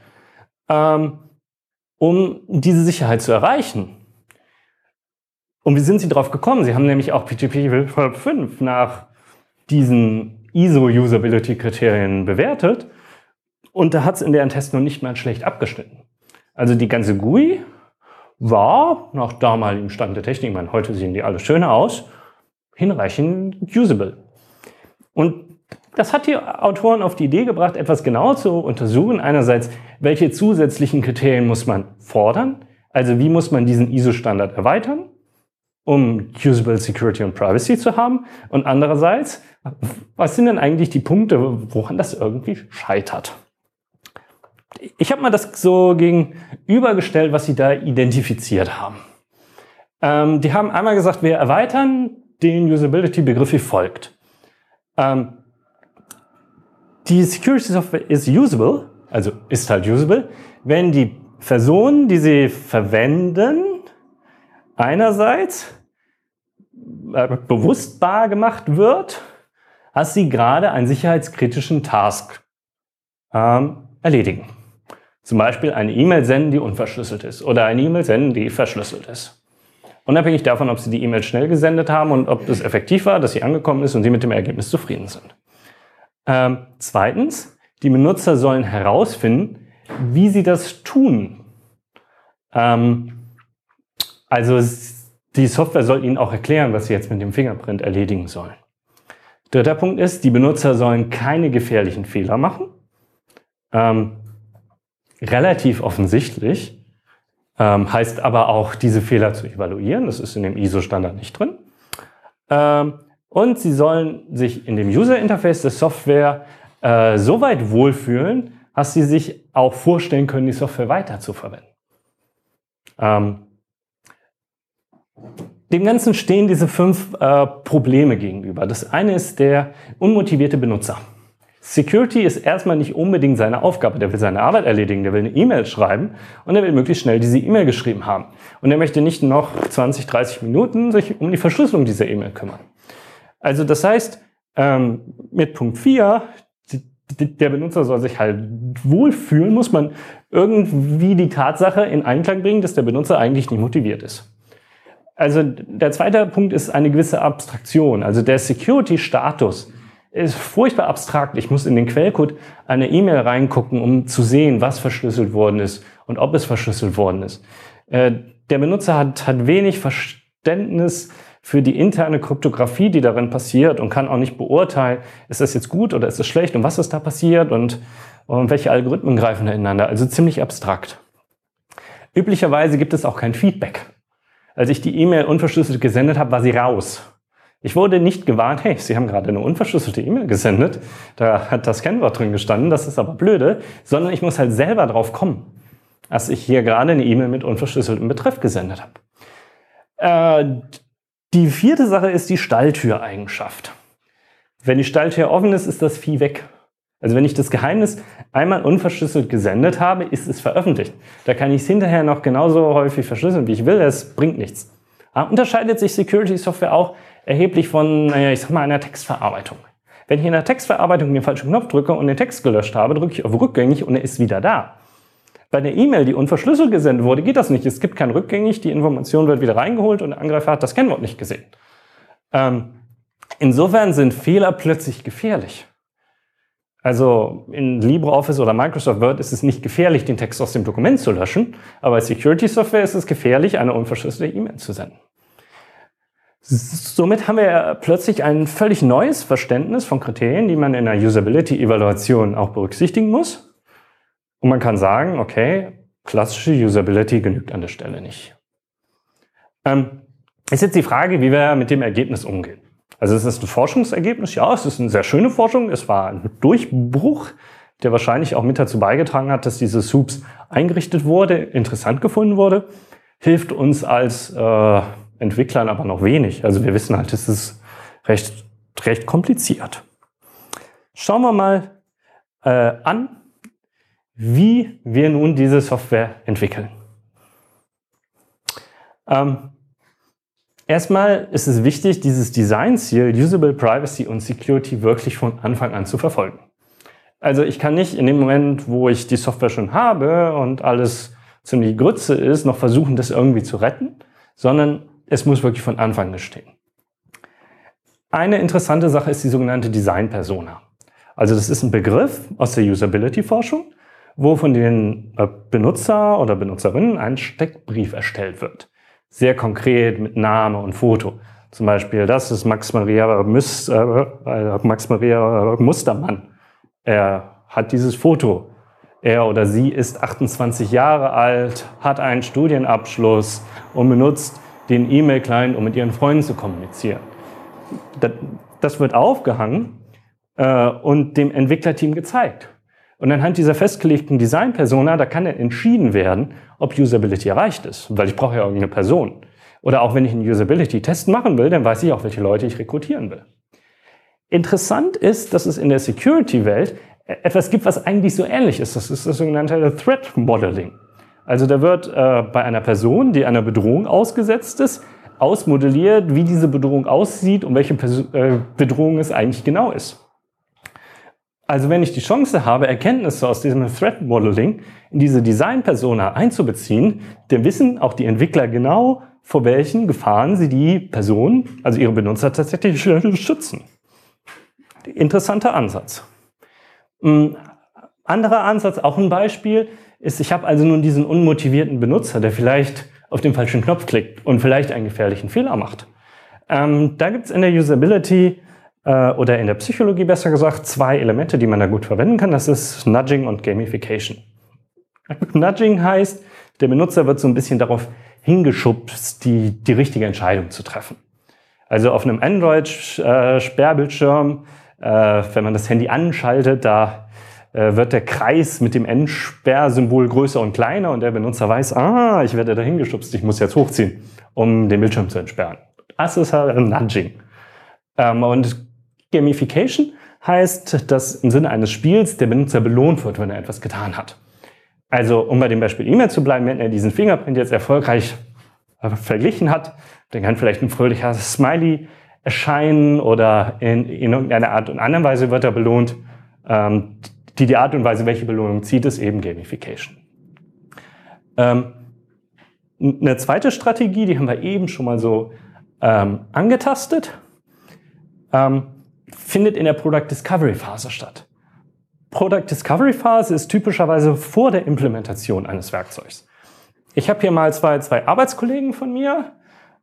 um diese Sicherheit zu erreichen. Und wie sind sie darauf gekommen? Sie haben nämlich auch PGP 5 nach diesen ISO-Usability-Kriterien bewertet und da hat es in deren Test noch nicht mal schlecht abgeschnitten. Also die ganze GUI war nach damaligem Stand der Technik, ich meine, heute sehen die alle schöner aus, hinreichend usable. Und das hat die Autoren auf die Idee gebracht, etwas genauer zu untersuchen. Einerseits, welche zusätzlichen Kriterien muss man fordern? Also wie muss man diesen ISO-Standard erweitern, um Usable Security und Privacy zu haben? Und andererseits, was sind denn eigentlich die Punkte, woran das irgendwie scheitert? Ich habe mal das so gegenübergestellt, was sie da identifiziert haben. Die haben einmal gesagt, wir erweitern den Usability-Begriff wie folgt. Die Security Software ist usable, also ist halt usable, wenn die Person, die sie verwenden, einerseits bewusstbar gemacht wird, dass sie gerade einen sicherheitskritischen Task erledigen. Zum Beispiel eine E-Mail senden, die unverschlüsselt ist oder eine E-Mail senden, die verschlüsselt ist. Unabhängig davon, ob Sie die E-Mail schnell gesendet haben und ob es effektiv war, dass sie angekommen ist und Sie mit dem Ergebnis zufrieden sind. Zweitens, die Benutzer sollen herausfinden, wie sie das tun. Also die Software soll ihnen auch erklären, was sie jetzt mit dem Fingerprint erledigen sollen. Dritter Punkt ist, die Benutzer sollen keine gefährlichen Fehler machen. Relativ offensichtlich, heißt aber auch, diese Fehler zu evaluieren. Das ist in dem ISO-Standard nicht drin. Und sie sollen sich in dem User-Interface der Software so weit wohlfühlen, dass sie sich auch vorstellen können, die Software weiter zu verwenden. Dem Ganzen stehen diese 5 Probleme gegenüber. Das eine ist der unmotivierte Benutzer. Security ist erstmal nicht unbedingt seine Aufgabe. Der will seine Arbeit erledigen, der will eine E-Mail schreiben und der will möglichst schnell diese E-Mail geschrieben haben. Und er möchte nicht noch 20, 30 Minuten sich um die Verschlüsselung dieser E-Mail kümmern. Also das heißt, mit Punkt 4, der Benutzer soll sich halt wohlfühlen, muss man irgendwie die Tatsache in Einklang bringen, dass der Benutzer eigentlich nicht motiviert ist. Also der zweite Punkt ist eine gewisse Abstraktion. Also der Security-Status ist furchtbar abstrakt. Ich muss in den Quellcode eine E-Mail reingucken, um zu sehen, was verschlüsselt worden ist und ob es verschlüsselt worden ist. Der Benutzer hat wenig Verständnis für die interne Kryptographie, die darin passiert und kann auch nicht beurteilen, ist das jetzt gut oder ist das schlecht und was ist da passiert und welche Algorithmen greifen da ineinander. Also ziemlich abstrakt. Üblicherweise gibt es auch kein Feedback. Als ich die E-Mail unverschlüsselt gesendet habe, war sie raus. Ich wurde nicht gewarnt, hey, Sie haben gerade eine unverschlüsselte E-Mail gesendet, da hat das Kennwort drin gestanden, das ist aber blöde, sondern ich muss halt selber drauf kommen, dass ich hier gerade eine E-Mail mit unverschlüsseltem Betreff gesendet habe. Die vierte Sache ist die Stalltüreigenschaft. Wenn die Stalltür offen ist, ist das Vieh weg. Also wenn ich das Geheimnis einmal unverschlüsselt gesendet habe, ist es veröffentlicht. Da kann ich es hinterher noch genauso häufig verschlüsseln, wie ich will, es bringt nichts. Unterscheidet sich Security-Software auch erheblich von, ich sag mal, einer Textverarbeitung. Wenn ich in der Textverarbeitung den falschen Knopf drücke und den Text gelöscht habe, drücke ich auf Rückgängig und er ist wieder da. Bei der E-Mail, die unverschlüsselt gesendet wurde, geht das nicht. Es gibt kein Rückgängig, die Information wird wieder reingeholt und der Angreifer hat das Kennwort nicht gesehen. Insofern sind Fehler plötzlich gefährlich. Also in LibreOffice oder Microsoft Word ist es nicht gefährlich, den Text aus dem Dokument zu löschen, aber bei Security-Software ist es gefährlich, eine unverschlüsselte E-Mail zu senden. Somit haben wir plötzlich ein völlig neues Verständnis von Kriterien, die man in der Usability-Evaluation auch berücksichtigen muss. Und man kann sagen, okay, klassische Usability genügt an der Stelle nicht. Ist jetzt die Frage, wie wir mit dem Ergebnis umgehen. Also es ist ein Forschungsergebnis, ja, es ist eine sehr schöne Forschung, es war ein Durchbruch, der wahrscheinlich auch mit dazu beigetragen hat, dass diese SOUPs eingerichtet wurde, interessant gefunden wurde, hilft uns als Entwicklern aber noch wenig. Also wir wissen halt, es ist recht kompliziert. Schauen wir mal an, wie wir nun diese Software entwickeln. Erstmal ist es wichtig, dieses Designziel Usable Privacy und Security wirklich von Anfang an zu verfolgen. Also ich kann nicht in dem Moment, wo ich die Software schon habe und alles ziemlich Grütze ist, noch versuchen, das irgendwie zu retten, sondern es muss wirklich von Anfang an stehen. Eine interessante Sache ist die sogenannte Design-Persona. Also das ist ein Begriff aus der Usability-Forschung, wo von den Benutzer oder Benutzerinnen ein Steckbrief erstellt wird. Sehr konkret mit Name und Foto. Zum Beispiel, das ist Max Maria Mustermann. Er hat dieses Foto. Er oder sie ist 28 Jahre alt, hat einen Studienabschluss und benutzt den E-Mail-Client, um mit ihren Freunden zu kommunizieren. Das wird aufgehangen und dem Entwicklerteam gezeigt. Und anhand dieser festgelegten Design-Persona, da kann dann entschieden werden, ob Usability erreicht ist, weil ich brauche ja irgendeine Person. Oder auch wenn ich einen Usability-Test machen will, dann weiß ich auch, welche Leute ich rekrutieren will. Interessant ist, dass es in der Security-Welt etwas gibt, was eigentlich so ähnlich ist. Das ist das sogenannte Threat Modeling. Also da wird bei einer Person, die einer Bedrohung ausgesetzt ist, ausmodelliert, wie diese Bedrohung aussieht und welche Bedrohung es eigentlich genau ist. Also wenn ich die Chance habe, Erkenntnisse aus diesem Threat Modeling in diese Design-Persona einzubeziehen, dann wissen auch die Entwickler genau, vor welchen Gefahren sie die Person, also ihre Benutzer, tatsächlich schützen. Interessanter Ansatz. Ein anderer Ansatz, auch ein Beispiel, ist, ich habe also nun diesen unmotivierten Benutzer, der vielleicht auf den falschen Knopf klickt und vielleicht einen gefährlichen Fehler macht. Da gibt es in der Usability oder in der Psychologie besser gesagt 2 Elemente, die man da gut verwenden kann. Das ist Nudging und Gamification. Nudging heißt, der Benutzer wird so ein bisschen darauf hingeschubst, die richtige Entscheidung zu treffen. Also auf einem Android-Sperrbildschirm, wenn man das Handy anschaltet, da wird der Kreis mit dem Entsperrsymbol größer und kleiner und der Benutzer weiß, ich werde da hingeschubst, ich muss jetzt hochziehen, um den Bildschirm zu entsperren. Das ist halt Nudging. Und Gamification heißt, dass im Sinne eines Spiels der Benutzer belohnt wird, wenn er etwas getan hat. Also, um bei dem Beispiel E-Mail zu bleiben, wenn er diesen Fingerprint jetzt erfolgreich verglichen hat, dann kann vielleicht ein fröhlicher Smiley erscheinen oder in irgendeiner Art und anderen Weise wird er belohnt. Die Art und Weise, welche Belohnung zieht, ist eben Gamification. Eine zweite Strategie, die haben wir eben schon mal so angetastet, findet in der Product Discovery Phase statt. Product Discovery Phase ist typischerweise vor der Implementation eines Werkzeugs. Ich habe hier mal zwei Arbeitskollegen von mir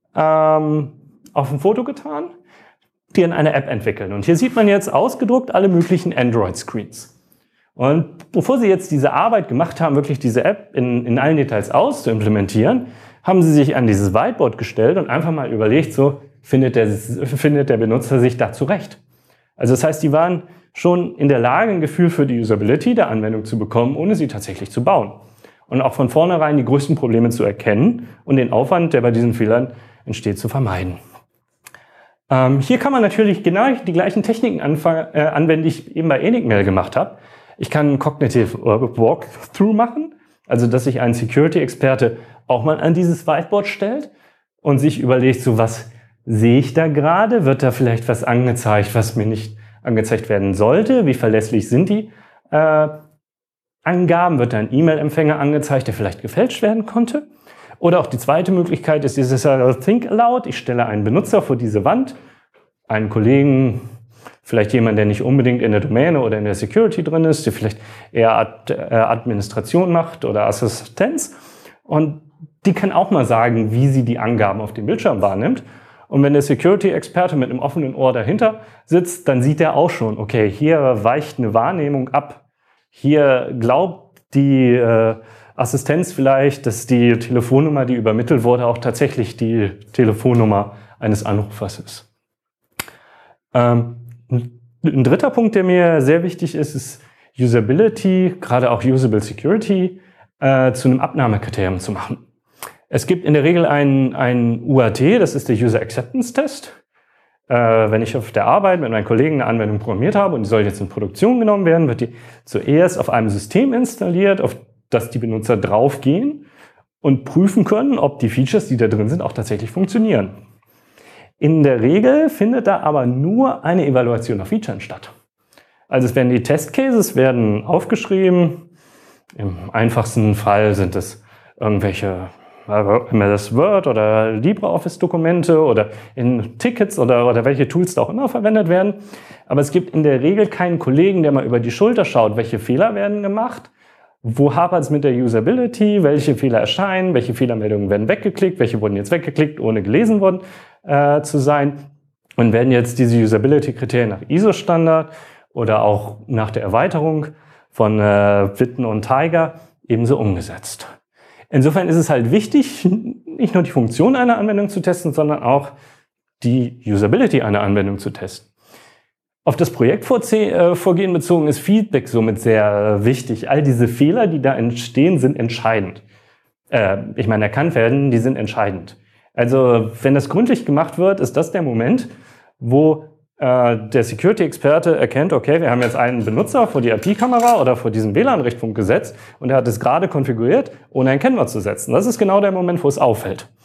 auf ein Foto getan, die eine App entwickeln. Und hier sieht man jetzt ausgedruckt alle möglichen Android-Screens. Und bevor sie jetzt diese Arbeit gemacht haben, wirklich diese App in allen Details auszuimplementieren, haben sie sich an dieses Whiteboard gestellt und einfach mal überlegt, so findet der Benutzer sich da zurecht. Also das heißt, die waren schon in der Lage, ein Gefühl für die Usability der Anwendung zu bekommen, ohne sie tatsächlich zu bauen. Und auch von vornherein die größten Probleme zu erkennen und den Aufwand, der bei diesen Fehlern entsteht, zu vermeiden. Hier kann man natürlich genau die gleichen Techniken anwenden, die ich eben bei Enigmail gemacht habe. Ich kann einen Cognitive Walkthrough machen, also dass sich ein Security-Experte auch mal an dieses Whiteboard stellt und sich überlegt, so was sehe ich da gerade? Wird da vielleicht was angezeigt, was mir nicht angezeigt werden sollte? Wie verlässlich sind die Angaben? Wird da ein E-Mail-Empfänger angezeigt, der vielleicht gefälscht werden konnte? Oder auch die zweite Möglichkeit ist dieses Think Aloud. Ich stelle einen Benutzer vor diese Wand, einen Kollegen, vielleicht jemand, der nicht unbedingt in der Domäne oder in der Security drin ist, der vielleicht eher Administration macht oder Assistenz. Und die kann auch mal sagen, wie sie die Angaben auf dem Bildschirm wahrnimmt. Und wenn der Security-Experte mit einem offenen Ohr dahinter sitzt, dann sieht er auch schon, okay, hier weicht eine Wahrnehmung ab. Hier glaubt die Assistenz vielleicht, dass die Telefonnummer, die übermittelt wurde, auch tatsächlich die Telefonnummer eines Anrufers ist. Ein dritter Punkt, der mir sehr wichtig ist, ist Usability, gerade auch Usable Security, zu einem Abnahmekriterium zu machen. Es gibt in der Regel ein UAT, das ist der User Acceptance Test. Wenn ich auf der Arbeit mit meinen Kollegen eine Anwendung programmiert habe und die soll jetzt in Produktion genommen werden, wird die zuerst auf einem System installiert, auf das die Benutzer draufgehen und prüfen können, ob die Features, die da drin sind, auch tatsächlich funktionieren. In der Regel findet da aber nur eine Evaluation nach Features statt. Also es werden die Testcases werden aufgeschrieben. Im einfachsten Fall sind es irgendwelche MS Word oder LibreOffice-Dokumente oder in Tickets oder welche Tools da auch immer verwendet werden. Aber es gibt in der Regel keinen Kollegen, der mal über die Schulter schaut, welche Fehler werden gemacht, wo hapert es mit der Usability, welche Fehler erscheinen, welche Fehlermeldungen werden weggeklickt, welche wurden jetzt weggeklickt, ohne gelesen worden zu sein. Und werden jetzt diese Usability-Kriterien nach ISO-Standard oder auch nach der Erweiterung von Witten und Tiger ebenso umgesetzt. Insofern ist es halt wichtig, nicht nur die Funktion einer Anwendung zu testen, sondern auch die Usability einer Anwendung zu testen. Auf das Projektvorgehen bezogen ist Feedback somit sehr wichtig. All diese Fehler, die da entstehen, sind entscheidend. Erkannt werden, die sind entscheidend. Also wenn das gründlich gemacht wird, ist das der Moment, wo der Security-Experte erkennt, okay, wir haben jetzt einen Benutzer vor die IP-Kamera oder vor diesem WLAN-Richtpunkt gesetzt und er hat es gerade konfiguriert, ohne ein Kennwort zu setzen. Das ist genau der Moment, wo es auffällt.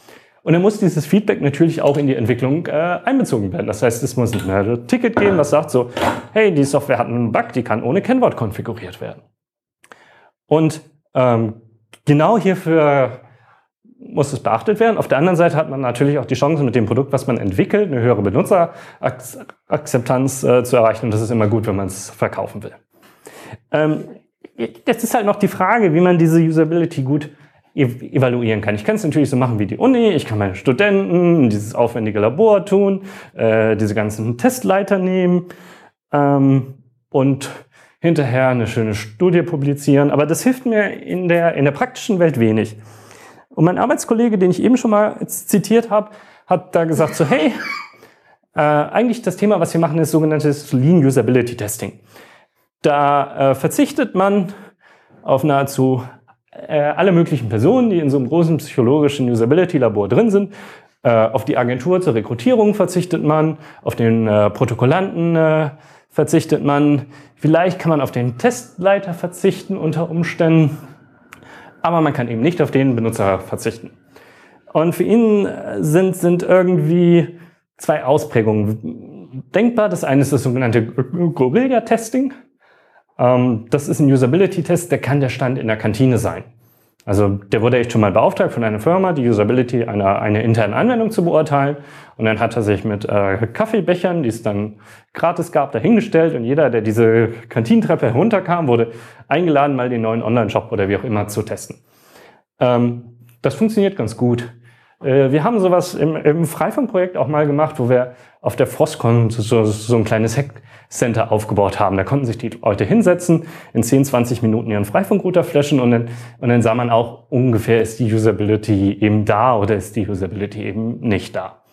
Und dann muss dieses Feedback natürlich auch in die Entwicklung einbezogen werden. Das heißt, es muss ein Ticket geben, was sagt so, hey, die Software hat einen Bug, die kann ohne Kennwort konfiguriert werden. Und genau hierfür muss es beachtet werden. Auf der anderen Seite hat man natürlich auch die Chance, mit dem Produkt, was man entwickelt, eine höhere Benutzerakzeptanz zu erreichen. Und das ist immer gut, wenn man es verkaufen will. Jetzt ist halt noch die Frage, wie man diese Usability gut evaluieren kann. Ich kann es natürlich so machen wie die Uni, ich kann meine Studenten dieses aufwendige Labor tun, diese ganzen Testleiter nehmen und hinterher eine schöne Studie publizieren. Aber das hilft mir in der praktischen Welt wenig. Und mein Arbeitskollege, den ich eben schon mal zitiert habe, hat da gesagt so, hey, eigentlich das Thema, was wir machen, ist sogenanntes Lean Usability Testing. Da verzichtet man auf nahezu alle möglichen Personen, die in so einem großen psychologischen Usability-Labor drin sind. Auf die Agentur zur Rekrutierung verzichtet man, auf den Protokollanten verzichtet man. Vielleicht kann man auf den Testleiter verzichten unter Umständen. Aber man kann eben nicht auf den Benutzer verzichten. Und für ihn sind irgendwie zwei Ausprägungen denkbar. Das eine ist das sogenannte Guerilla-Testing. Das ist ein Usability-Test, der kann der Stand in der Kantine sein. Also der wurde echt schon mal beauftragt von einer Firma, die Usability einer internen Anwendung zu beurteilen. Und dann hat er sich mit Kaffeebechern, die es dann gratis gab, dahingestellt. Und jeder, der diese Kantinentreppe herunterkam, wurde eingeladen, mal den neuen Online-Shop oder wie auch immer zu testen. Das funktioniert ganz gut. Wir haben sowas im Freifunk-Projekt auch mal gemacht, wo wir auf der Frostcon so ein kleines Hack-Center aufgebaut haben. Da konnten sich die Leute hinsetzen, in 10, 20 Minuten ihren Freifunk-Router flashen und dann sah man auch ungefähr, ist die Usability eben da oder ist die Usability eben nicht da.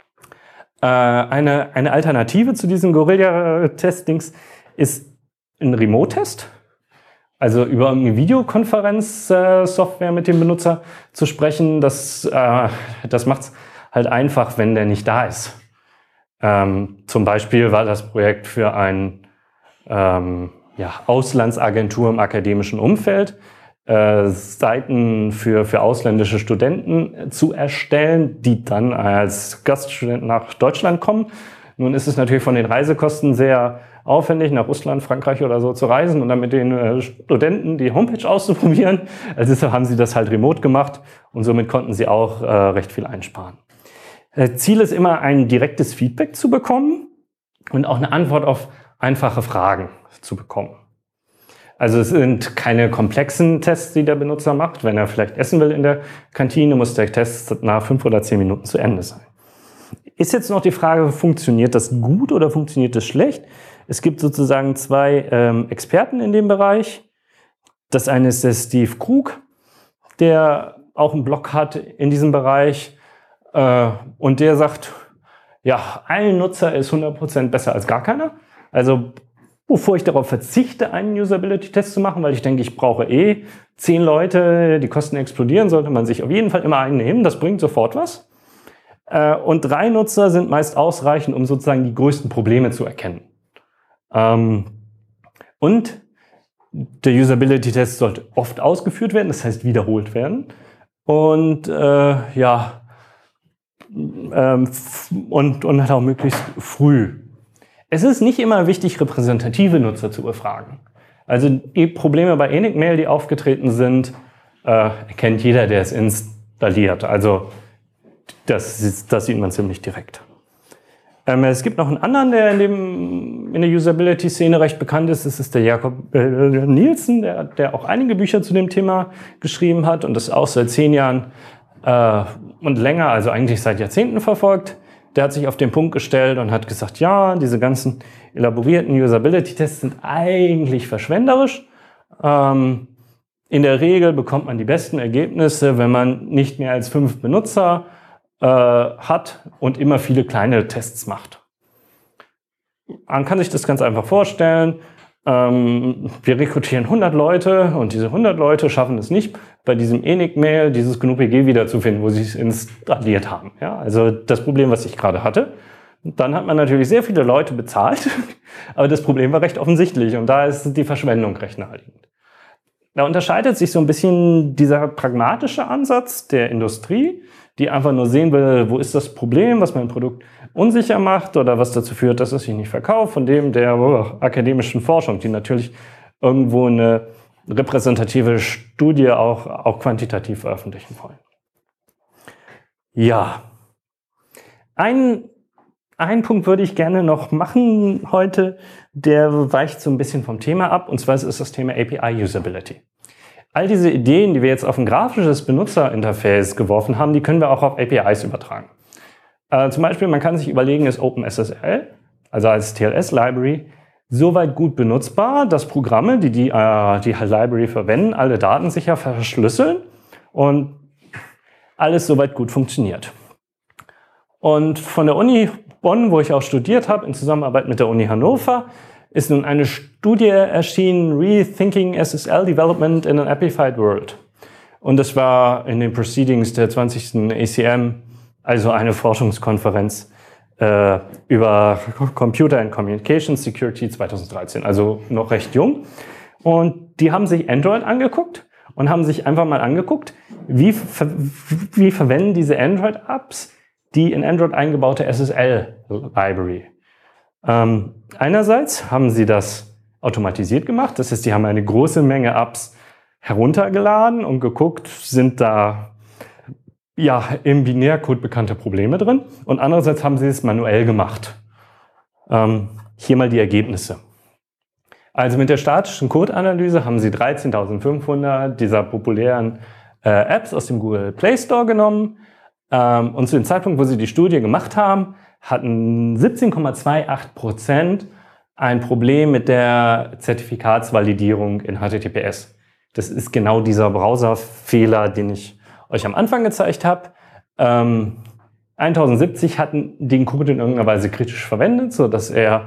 Eine Alternative zu diesen Guerilla-Testings ist ein Remote-Test. Also über eine Videokonferenz-Software mit dem Benutzer zu sprechen, das macht es halt einfach, wenn der nicht da ist. Zum Beispiel war das Projekt für eine Auslandsagentur im akademischen Umfeld, Seiten für ausländische Studenten zu erstellen, die dann als Gaststudenten nach Deutschland kommen. Nun ist es natürlich von den Reisekosten sehr aufwendig, nach Russland, Frankreich oder so zu reisen und dann mit den Studenten die Homepage auszuprobieren. Also deshalb haben sie das halt remote gemacht und somit konnten sie auch recht viel einsparen. Ziel ist immer, ein direktes Feedback zu bekommen und auch eine Antwort auf einfache Fragen zu bekommen. Also es sind keine komplexen Tests, die der Benutzer macht. Wenn er vielleicht essen will in der Kantine, muss der Test nach 5 oder 10 Minuten zu Ende sein. Ist jetzt noch die Frage, funktioniert das gut oder funktioniert das schlecht? Es gibt sozusagen zwei Experten in dem Bereich. Das eine ist der Steve Krug, der auch einen Blog hat in diesem Bereich. Und der sagt, ja, ein Nutzer ist 100% besser als gar keiner. Also bevor ich darauf verzichte, einen Usability-Test zu machen, weil ich denke, ich brauche 10 Leute, die Kosten explodieren, sollte man sich auf jeden Fall immer einen nehmen. Das bringt sofort was. Und 3 Nutzer sind meist ausreichend, um sozusagen die größten Probleme zu erkennen. Und der Usability-Test sollte oft ausgeführt werden, das heißt wiederholt werden. Und und halt auch möglichst früh. Es ist nicht immer wichtig, repräsentative Nutzer zu befragen. Also die Probleme bei Enigmail, die aufgetreten sind, erkennt jeder, der es installiert. Also das sieht man ziemlich direkt. Es gibt noch einen anderen, der in der Usability-Szene recht bekannt ist. Das ist der Jakob Nielsen, der auch einige Bücher zu dem Thema geschrieben hat und das auch seit 10 Jahren und länger, also eigentlich seit Jahrzehnten verfolgt. Der hat sich auf den Punkt gestellt und hat gesagt, ja, diese ganzen elaborierten Usability-Tests sind eigentlich verschwenderisch. In der Regel bekommt man die besten Ergebnisse, wenn man nicht mehr als 5 Benutzer hat und immer viele kleine Tests macht. Man kann sich das ganz einfach vorstellen. Wir rekrutieren 100 Leute und diese 100 Leute schaffen es nicht, bei diesem Enigmail dieses GNU-PG wiederzufinden, wo sie es installiert haben. Ja, also das Problem, was ich gerade hatte. Dann hat man natürlich sehr viele Leute bezahlt, aber das Problem war recht offensichtlich und da ist die Verschwendung recht naheliegend. Da unterscheidet sich so ein bisschen dieser pragmatische Ansatz der Industrie die einfach nur sehen will, wo ist das Problem, was mein Produkt unsicher macht oder was dazu führt, dass es sich nicht verkauft, von dem der akademischen Forschung, die natürlich irgendwo eine repräsentative Studie auch quantitativ veröffentlichen wollen. Ja, einen Punkt würde ich gerne noch machen heute, der weicht so ein bisschen vom Thema ab, und zwar ist das Thema API-Usability. All diese Ideen, die wir jetzt auf ein grafisches Benutzerinterface geworfen haben, die können wir auch auf APIs übertragen. Zum Beispiel, man kann sich überlegen, ist OpenSSL, also als TLS-Library, soweit gut benutzbar, dass Programme, die Library verwenden, alle Daten sicher verschlüsseln und alles soweit gut funktioniert. Und von der Uni Bonn, wo ich auch studiert habe, in Zusammenarbeit mit der Uni Hannover, ist nun eine Studie erschienen, Rethinking SSL Development in an Appified World. Und das war in den Proceedings der 20. ACM, also eine Forschungskonferenz über Computer and Communication Security 2013, also noch recht jung. Und die haben sich Android angeguckt und haben sich einfach mal angeguckt, wie verwenden diese Android-Apps die in Android eingebaute SSL-Library. Einerseits haben sie das automatisiert gemacht, das heißt, die haben eine große Menge Apps heruntergeladen und geguckt, sind da ja im Binärcode bekannte Probleme drin. Und andererseits haben sie es manuell gemacht. Hier mal die Ergebnisse. Also mit der statischen Code-Analyse haben sie 13.500 dieser populären Apps aus dem Google Play Store genommen. Und zu dem Zeitpunkt, wo sie die Studie gemacht haben, hatten 17,28% ein Problem mit der Zertifikatsvalidierung in HTTPS. Das ist genau dieser Browserfehler, den ich euch am Anfang gezeigt habe. 1070 hatten den Code in irgendeiner Weise kritisch verwendet, sodass er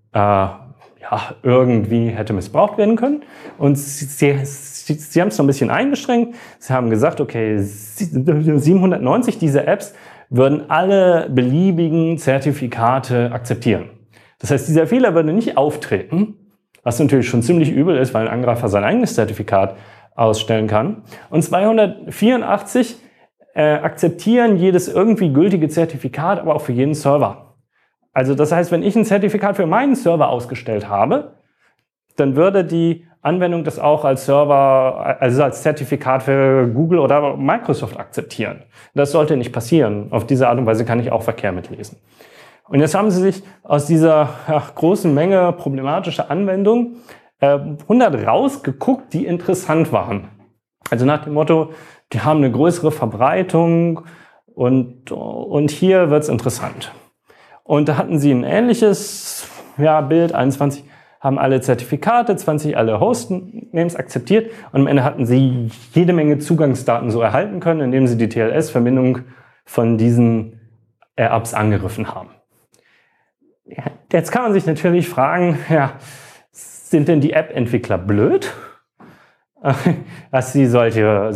irgendwie hätte missbraucht werden können. Und sie haben es noch ein bisschen eingeschränkt. Sie haben gesagt, okay, 790 dieser Apps würden alle beliebigen Zertifikate akzeptieren. Das heißt, dieser Fehler würde nicht auftreten, was natürlich schon ziemlich übel ist, weil ein Angreifer sein eigenes Zertifikat ausstellen kann. Und 284 akzeptieren jedes irgendwie gültige Zertifikat, aber auch für jeden Server. Also das heißt, wenn ich ein Zertifikat für meinen Server ausgestellt habe, dann würde die Anwendung das auch als Server, also als Zertifikat für Google oder Microsoft akzeptieren. Das sollte nicht passieren. Auf diese Art und Weise kann ich auch Verkehr mitlesen. Und jetzt haben sie sich aus dieser großen Menge problematischer Anwendungen 100 rausgeguckt, die interessant waren. Also nach dem Motto, die haben eine größere Verbreitung und hier wird's interessant. Und da hatten sie ein ähnliches Bild, 21 haben alle Zertifikate, 20 alle Hostnames akzeptiert und am Ende hatten sie jede Menge Zugangsdaten so erhalten können, indem sie die TLS-Verbindung von diesen Apps angegriffen haben. Ja, jetzt kann man sich natürlich fragen, sind denn die App-Entwickler blöd, dass sie solche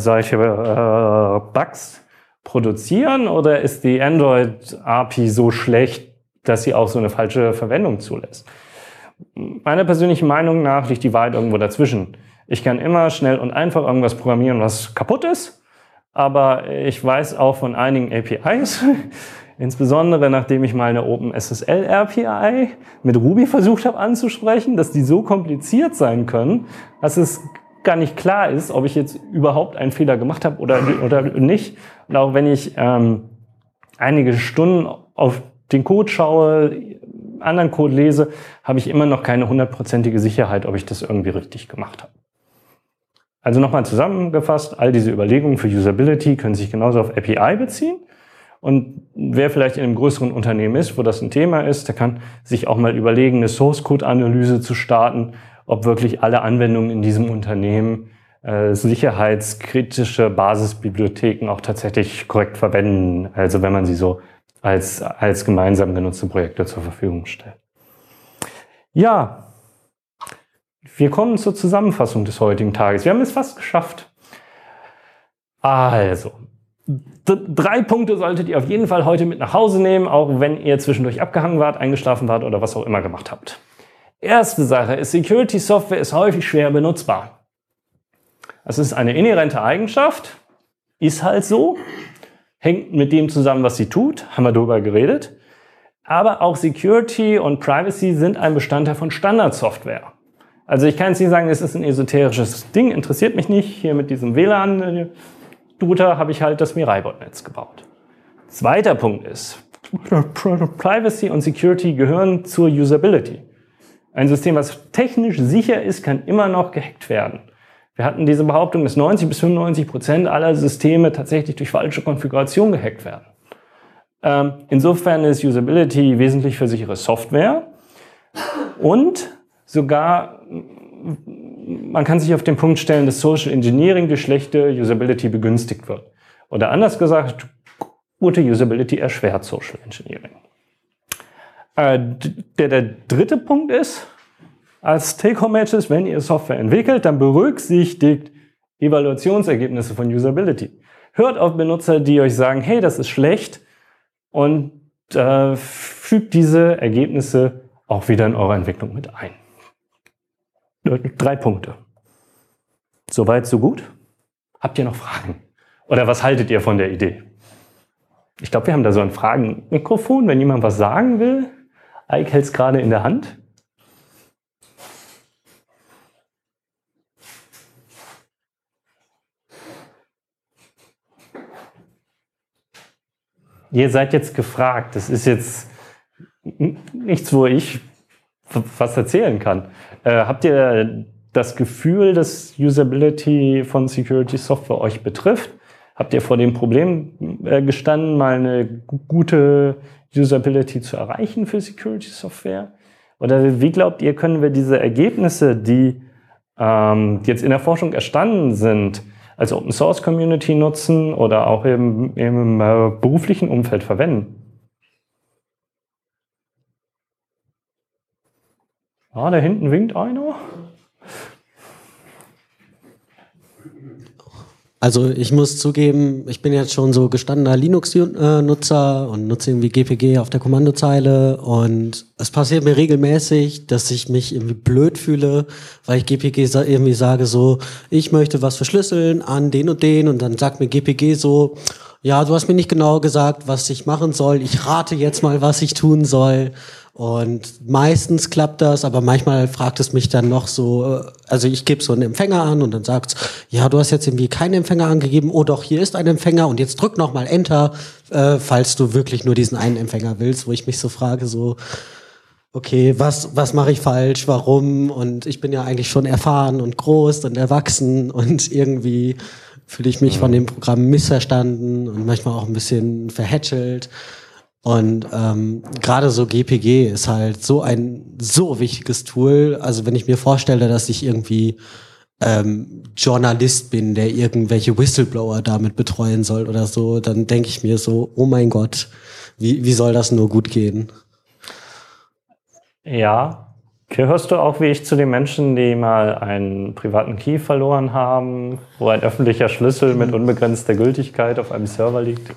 Bugs produzieren, oder ist die Android-API so schlecht, dass sie auch so eine falsche Verwendung zulässt? Meiner persönlichen Meinung nach liegt die Wahrheit irgendwo dazwischen. Ich kann immer schnell und einfach irgendwas programmieren, was kaputt ist, aber ich weiß auch von einigen APIs, insbesondere nachdem ich mal eine OpenSSL-API mit Ruby versucht habe anzusprechen, dass die so kompliziert sein können, dass es gar nicht klar ist, ob ich jetzt überhaupt einen Fehler gemacht habe oder nicht. Und auch wenn ich einige Stunden auf den Code schaue, anderen Code lese, habe ich immer noch keine 100%ige Sicherheit, ob ich das irgendwie richtig gemacht habe. Also nochmal zusammengefasst, all diese Überlegungen für Usability können sich genauso auf API beziehen. Und wer vielleicht in einem größeren Unternehmen ist, wo das ein Thema ist, der kann sich auch mal überlegen, eine Source-Code-Analyse zu starten, ob wirklich alle Anwendungen in diesem Unternehmen sicherheitskritische Basisbibliotheken auch tatsächlich korrekt verwenden, also wenn man sie so als gemeinsam genutzte Projekte zur Verfügung stellt. Ja, wir kommen zur Zusammenfassung des heutigen Tages. Wir haben es fast geschafft. Also, 3 Punkte solltet ihr auf jeden Fall heute mit nach Hause nehmen, auch wenn ihr zwischendurch abgehangen wart, eingeschlafen wart oder was auch immer gemacht habt. Erste Sache ist, Security-Software ist häufig schwer benutzbar. Das ist eine inhärente Eigenschaft, ist halt so. hängt mit dem zusammen, was sie tut, haben wir darüber geredet. Aber auch Security und Privacy sind ein Bestandteil von Standardsoftware. Also ich kann jetzt nicht sagen, es ist ein esoterisches Ding, interessiert mich nicht. Hier mit diesem WLAN-Router habe ich halt das Mirai-Botnetz gebaut. Zweiter Punkt ist, Privacy und Security gehören zur Usability. Ein System, was technisch sicher ist, kann immer noch gehackt werden. Wir hatten diese Behauptung, dass 90-95% aller Systeme tatsächlich durch falsche Konfiguration gehackt werden. Insofern ist Usability wesentlich für sichere Software und sogar, man kann sich auf den Punkt stellen, dass Social Engineering durch schlechte Usability begünstigt wird. Oder anders gesagt, gute Usability erschwert Social Engineering. Der dritte Punkt ist, als Take-Home-Matches, wenn ihr Software entwickelt, dann berücksichtigt Evaluationsergebnisse von Usability. Hört auf Benutzer, die euch sagen, hey, das ist schlecht, und fügt diese Ergebnisse auch wieder in eure Entwicklung mit ein. 3 Punkte. Soweit, so gut? Habt ihr noch Fragen? Oder was haltet ihr von der Idee? Ich glaube, wir haben da so ein Fragenmikrofon, wenn jemand was sagen will. Ike hält es gerade in der Hand. Ihr seid jetzt gefragt. Das ist jetzt nichts, wo ich was erzählen kann. Habt ihr das Gefühl, dass Usability von Security Software euch betrifft? Habt ihr vor dem Problem gestanden, mal eine gute Usability zu erreichen für Security Software? Oder wie glaubt ihr, können wir diese Ergebnisse, die jetzt in der Forschung erstanden sind, als Open Source Community nutzen oder auch im beruflichen Umfeld verwenden? Ah, da hinten winkt einer. Also ich muss zugeben, ich bin jetzt schon so gestandener Linux-Nutzer und nutze irgendwie GPG auf der Kommandozeile, und es passiert mir regelmäßig, dass ich mich irgendwie blöd fühle, weil ich GPG irgendwie sage so, ich möchte was verschlüsseln an den, und dann sagt mir GPG so, ja, du hast mir nicht genau gesagt, was ich machen soll, ich rate jetzt mal, was ich tun soll. Und meistens klappt das, aber manchmal fragt es mich dann noch so, also ich gebe so einen Empfänger an und dann sagt es, ja, du hast jetzt irgendwie keinen Empfänger angegeben, oh doch, hier ist ein Empfänger und jetzt drück nochmal Enter, falls du wirklich nur diesen einen Empfänger willst, wo ich mich so frage, so, okay, was mache ich falsch, warum? Und ich bin ja eigentlich schon erfahren und groß und erwachsen und irgendwie fühle ich mich von dem Programm missverstanden und manchmal auch ein bisschen verhätschelt. Und gerade so GPG ist halt so ein so wichtiges Tool. Also wenn ich mir vorstelle, dass ich irgendwie Journalist bin, der irgendwelche Whistleblower damit betreuen soll oder so, dann denke ich mir so, oh mein Gott, wie soll das nur gut gehen? Ja, gehörst du auch wie ich zu den Menschen, die mal einen privaten Key verloren haben, wo ein öffentlicher Schlüssel mit unbegrenzter Gültigkeit auf einem Server liegt?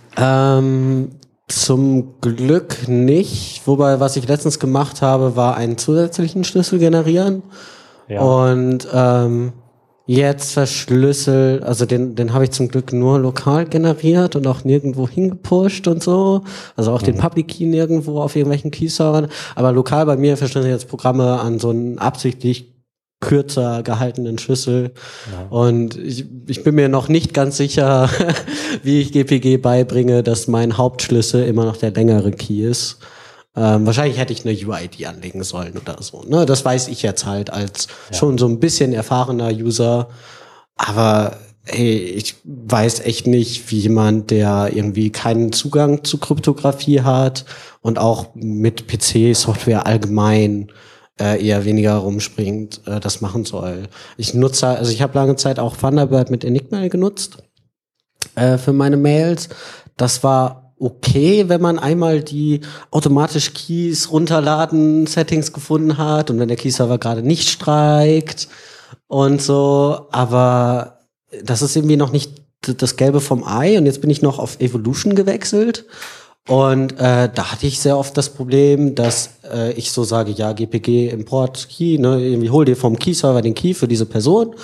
Zum Glück nicht. Wobei, was ich letztens gemacht habe, war einen zusätzlichen Schlüssel generieren. Ja. Und jetzt verschlüsselt, also den habe ich zum Glück nur lokal generiert und auch nirgendwo hingepusht und so. Also auch den Public Key nirgendwo auf irgendwelchen Key-Servern. Aber lokal bei mir verschlüsseln jetzt Programme an so einen absichtlich kürzer gehaltenen Schlüssel. Ja. Und ich bin mir noch nicht ganz sicher, wie ich GPG beibringe, dass mein Hauptschlüssel immer noch der längere Key ist. Wahrscheinlich hätte ich eine UID anlegen sollen oder so. Ne? Das weiß ich jetzt halt als schon so ein bisschen erfahrener User. Aber hey, ich weiß echt nicht, wie jemand, der irgendwie keinen Zugang zu Kryptographie hat und auch mit PC-Software allgemein eher weniger rumspringt, das machen soll. Ich habe lange Zeit auch Thunderbird mit Enigma genutzt für meine Mails. Das war okay, wenn man einmal die automatisch Keys runterladen Settings gefunden hat und wenn der Key-Server gerade nicht streikt und so, aber das ist irgendwie noch nicht das Gelbe vom Ei, und jetzt bin ich noch auf Evolution gewechselt. Und da hatte ich sehr oft das Problem, dass ich so sage, ja, GPG Import Key, ne, irgendwie hol dir vom Key-Server den Key für diese Person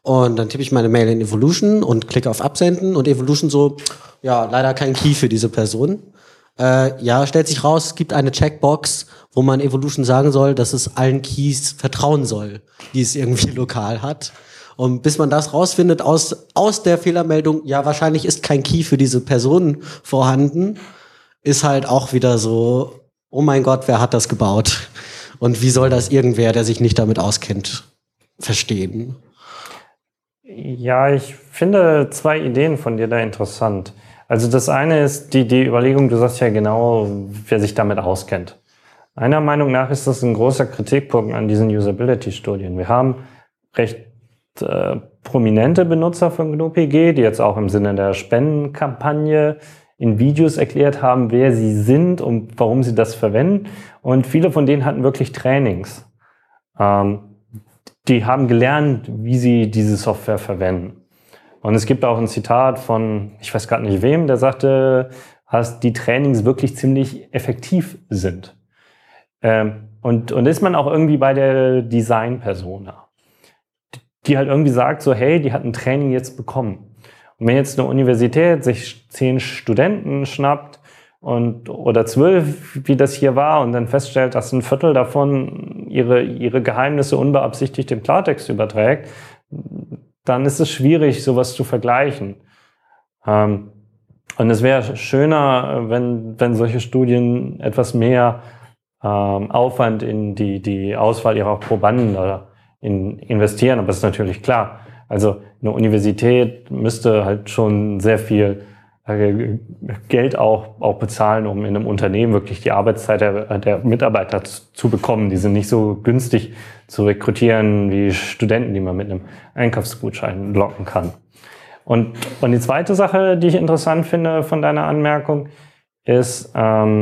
Und dann tippe ich meine Mail in Evolution und klicke auf Absenden und Evolution so, ja, leider kein Key für diese Person. Ja, stellt sich raus, es gibt eine Checkbox, wo man Evolution sagen soll, dass es allen Keys vertrauen soll, die es irgendwie lokal hat. Und bis man das rausfindet aus der Fehlermeldung, ja, wahrscheinlich ist kein Key für diese Person vorhanden, ist halt auch wieder so, oh mein Gott, wer hat das gebaut? Und wie soll das irgendwer, der sich nicht damit auskennt, verstehen? Ja, ich finde 2 Ideen von dir da interessant. Also das eine ist die Überlegung, du sagst ja genau, wer sich damit auskennt. Meiner Meinung nach ist das ein großer Kritikpunkt an diesen Usability-Studien. Wir haben recht prominente Benutzer von GnuPG, die jetzt auch im Sinne der Spendenkampagne in Videos erklärt haben, wer sie sind und warum sie das verwenden. Und viele von denen hatten wirklich Trainings. Die haben gelernt, wie sie diese Software verwenden. Und es gibt auch ein Zitat von, ich weiß gerade nicht wem, der sagte, dass die Trainings wirklich ziemlich effektiv sind. Und ist man auch irgendwie bei der Design-Persona, die halt irgendwie sagt so, hey, die hat ein Training jetzt bekommen. Und wenn jetzt eine Universität sich 10 Studenten schnappt oder 12, wie das hier war, und dann feststellt, dass ein Viertel davon ihre Geheimnisse unbeabsichtigt im Klartext überträgt, dann ist es schwierig, sowas zu vergleichen. Und es wäre schöner, wenn solche Studien etwas mehr Aufwand in die Auswahl ihrer Probanden investieren. Aber das ist natürlich klar. Also eine Universität müsste halt schon sehr viel Geld auch bezahlen, um in einem Unternehmen wirklich die Arbeitszeit der Mitarbeiter zu bekommen. Die sind nicht so günstig zu rekrutieren wie Studenten, die man mit einem Einkaufsgutschein locken kann. Und die zweite Sache, die ich interessant finde von deiner Anmerkung, ist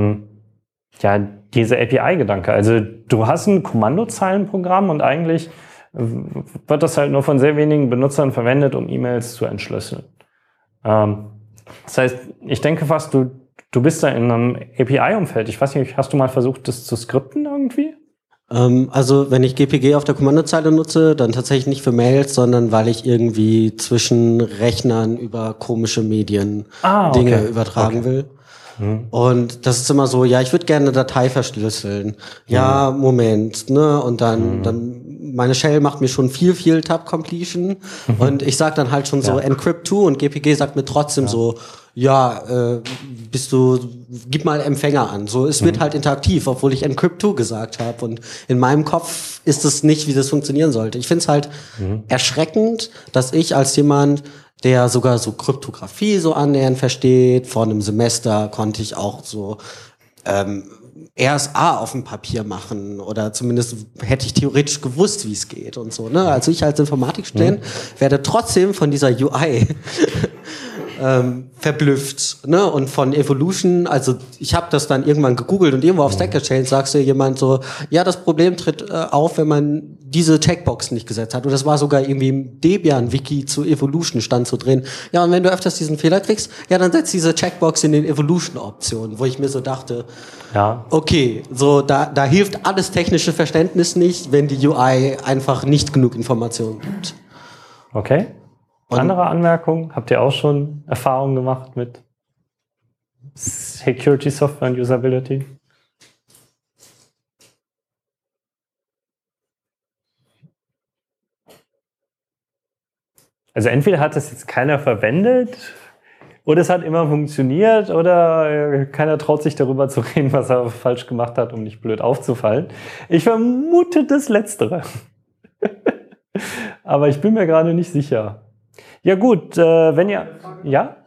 dieser API-Gedanke. Also du hast ein Kommandozeilenprogramm und eigentlich wird das halt nur von sehr wenigen Benutzern verwendet, um E-Mails zu entschlüsseln. Das heißt, ich denke fast, du bist da in einem API-Umfeld. Ich weiß nicht, hast du mal versucht, das zu skripten irgendwie? Also wenn ich GPG auf der Kommandozeile nutze, dann tatsächlich nicht für Mails, sondern weil ich irgendwie zwischen Rechnern über komische Medien Dinge übertragen will. Und das ist immer so, ja, ich würde gerne eine Datei verschlüsseln. Ja, Moment, ne? Und dann meine Shell macht mir schon viel Tab-Completion. Und ich sag dann halt schon so Encrypt to, und GPG sagt mir trotzdem so, gib mal Empfänger an. So, es wird halt interaktiv, obwohl ich Encrypt to gesagt habe. Und in meinem Kopf ist es nicht, wie das funktionieren sollte. Ich finde es halt erschreckend, dass ich als jemand, der sogar so Kryptographie so annähernd versteht, vor einem Semester konnte ich auch so RSA auf dem Papier machen, oder zumindest hätte ich theoretisch gewusst, wie es geht und so. Ne? Also ich als Informatikstudent werde trotzdem von dieser UI verblüfft, ne? Und von Evolution, also ich habe das dann irgendwann gegoogelt und irgendwo auf Stack Exchange sagst du jemand so, ja, das Problem tritt auf, wenn man diese Checkbox nicht gesetzt hat. Und das war sogar irgendwie im Debian-Wiki zu Evolution stand zu drin. Ja, und wenn du öfters diesen Fehler kriegst, ja, dann setz diese Checkbox in den Evolution-Optionen, wo ich mir so dachte, okay, so da hilft alles technische Verständnis nicht, wenn die UI einfach nicht genug Informationen gibt. Okay. Andere Anmerkungen? Habt ihr auch schon Erfahrungen gemacht mit Security Software und Usability? Also entweder hat das jetzt keiner verwendet, oder es hat immer funktioniert, oder keiner traut sich darüber zu reden, was er falsch gemacht hat, um nicht blöd aufzufallen. Ich vermute das Letztere. Aber ich bin mir gerade nicht sicher. Ja gut, wenn ihr... Ja?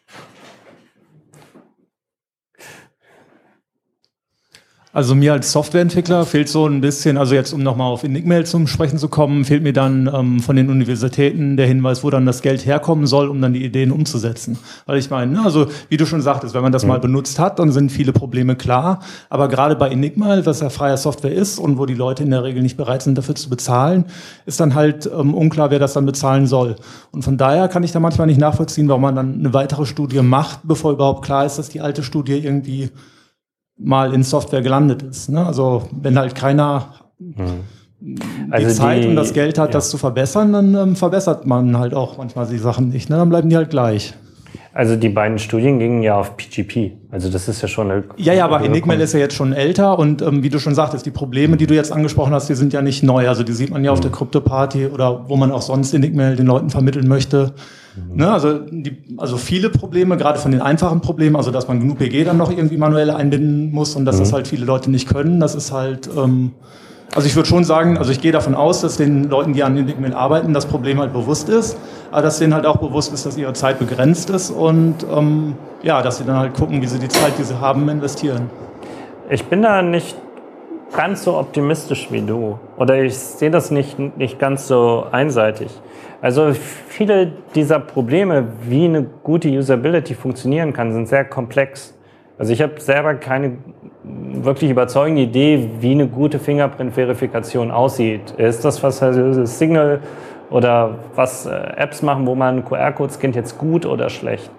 Also mir als Softwareentwickler fehlt so ein bisschen, also jetzt um nochmal auf Enigmail zum Sprechen zu kommen, fehlt mir dann von den Universitäten der Hinweis, wo dann das Geld herkommen soll, um dann die Ideen umzusetzen. Weil ich meine, also wie du schon sagtest, wenn man das mal benutzt hat, dann sind viele Probleme klar. Aber gerade bei Enigmail, was ja freie Software ist und wo die Leute in der Regel nicht bereit sind, dafür zu bezahlen, ist dann halt unklar, wer das dann bezahlen soll. Und von daher kann ich da manchmal nicht nachvollziehen, warum man dann eine weitere Studie macht, bevor überhaupt klar ist, dass die alte Studie irgendwie mal in Software gelandet ist. Ne? Also wenn halt keiner die Zeit und das Geld hat, das zu verbessern, dann verbessert man halt auch manchmal die Sachen nicht. Ne? Dann bleiben die halt gleich. Also die beiden Studien gingen ja auf PGP. Also das ist ja schon eine... Ja, aber Enigmail ist ja jetzt schon älter und wie du schon sagtest, die Probleme, die du jetzt angesprochen hast, die sind ja nicht neu. Also die sieht man ja auf der Krypto-Party oder wo man auch sonst Enigmail den Leuten vermitteln möchte. Ne? Also viele Probleme, gerade von den einfachen Problemen, also dass man GNU-PG dann noch irgendwie manuell einbinden muss und dass das halt viele Leute nicht können, das ist halt... Also ich würde schon sagen, also ich gehe davon aus, dass den Leuten, die an Enigmail arbeiten, das Problem halt bewusst ist, aber dass denen halt auch bewusst ist, dass ihre Zeit begrenzt ist und dass sie dann halt gucken, wie sie die Zeit, die sie haben, investieren. Ich bin da nicht ganz so optimistisch wie du oder ich sehe das nicht ganz so einseitig. Also viele dieser Probleme, wie eine gute Usability funktionieren kann, sind sehr komplex. Also ich habe selber keine wirklich überzeugende Idee, wie eine gute Fingerprint-Verifikation aussieht. Ist das, was Signal oder was Apps machen, wo man QR-Code scannt, jetzt gut oder schlecht?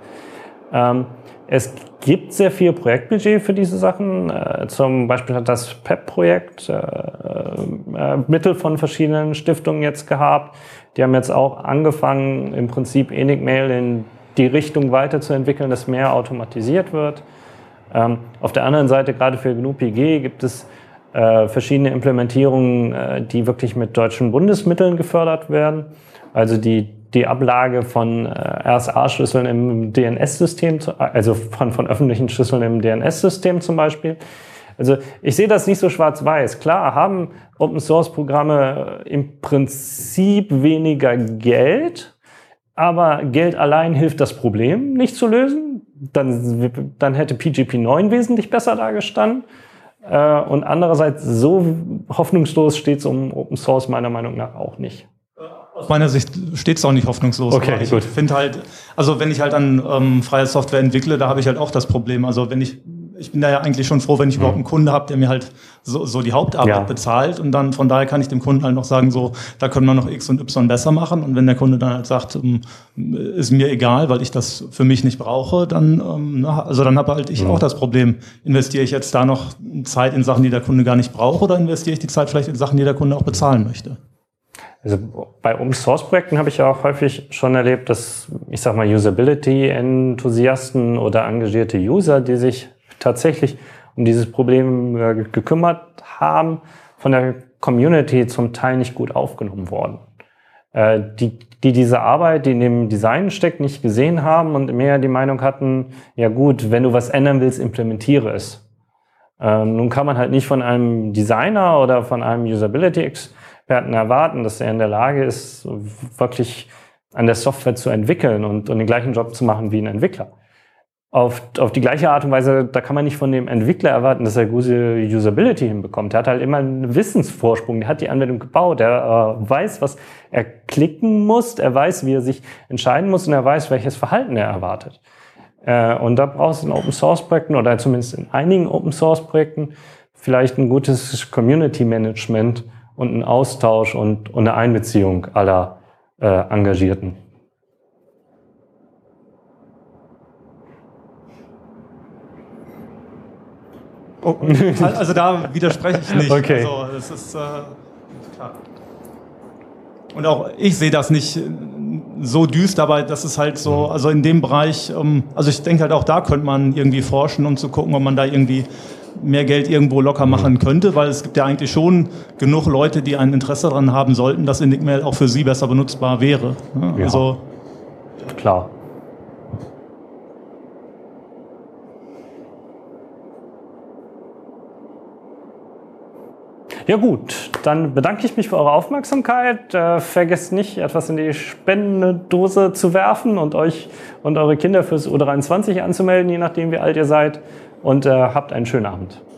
Es gibt sehr viel Projektbudget für diese Sachen. Zum Beispiel hat das PEP-Projekt Mittel von verschiedenen Stiftungen jetzt gehabt. Die haben jetzt auch angefangen, im Prinzip Enigmail in die Richtung weiterzuentwickeln, dass mehr automatisiert wird. Auf der anderen Seite, gerade für GNU-PG, gibt es verschiedene Implementierungen, die wirklich mit deutschen Bundesmitteln gefördert werden. Also die Ablage von RSA-Schlüsseln im DNS-System, also von öffentlichen Schlüsseln im DNS-System zum Beispiel. Also ich sehe das nicht so schwarz-weiß. Klar haben Open-Source-Programme im Prinzip weniger Geld, aber Geld allein hilft das Problem nicht zu lösen. Dann hätte PGP 9 wesentlich besser dagestanden. Und andererseits, so hoffnungslos steht es um Open Source meiner Meinung nach auch nicht. Aus meiner Sicht steht es auch nicht hoffnungslos. Okay, ich gut. Finde halt, also wenn ich halt an freie Software entwickle, da habe ich halt auch das Problem. Also ich bin da ja eigentlich schon froh, wenn ich überhaupt einen Kunde habe, der mir halt so die Hauptarbeit bezahlt und dann von daher kann ich dem Kunden halt noch sagen, so, da können wir noch X und Y besser machen und wenn der Kunde dann halt sagt, ist mir egal, weil ich das für mich nicht brauche, dann habe halt ich auch das Problem, investiere ich jetzt da noch Zeit in Sachen, die der Kunde gar nicht braucht oder investiere ich die Zeit vielleicht in Sachen, die der Kunde auch bezahlen möchte? Also bei Open-Source-Projekten habe ich ja auch häufig schon erlebt, dass, ich sag mal, Usability-Enthusiasten oder engagierte User, die sich tatsächlich um dieses Problem gekümmert haben, von der Community zum Teil nicht gut aufgenommen worden. Die diese Arbeit, die in dem Design steckt, nicht gesehen haben und mehr die Meinung hatten, ja gut, wenn du was ändern willst, implementiere es. Nun kann man halt nicht von einem Designer oder von einem Usability-Experten erwarten, dass er in der Lage ist, wirklich an der Software zu entwickeln und den gleichen Job zu machen wie ein Entwickler. Auf die gleiche Art und Weise, da kann man nicht von dem Entwickler erwarten, dass er gute Usability hinbekommt. Der hat halt immer einen Wissensvorsprung, der hat die Anwendung gebaut, der weiß, was er klicken muss, er weiß, wie er sich entscheiden muss und er weiß, welches Verhalten er erwartet. Und da brauchst du in Open-Source-Projekten oder zumindest in einigen Open-Source-Projekten vielleicht ein gutes Community-Management und einen Austausch und eine Einbeziehung aller Engagierten. Oh, also da widerspreche ich nicht. Okay. Also das ist klar. Und auch ich sehe das nicht so düster, aber das ist halt so, also in dem Bereich, also ich denke halt auch da könnte man irgendwie forschen, um zu gucken, ob man da irgendwie mehr Geld irgendwo locker machen könnte, weil es gibt ja eigentlich schon genug Leute, die ein Interesse daran haben sollten, dass Enigmail auch für sie besser benutzbar wäre. Ja, also klar. Ja gut, dann bedanke ich mich für eure Aufmerksamkeit. Vergesst nicht, etwas in die Spendendose zu werfen und euch und eure Kinder fürs U23 anzumelden, je nachdem wie alt ihr seid. Und habt einen schönen Abend.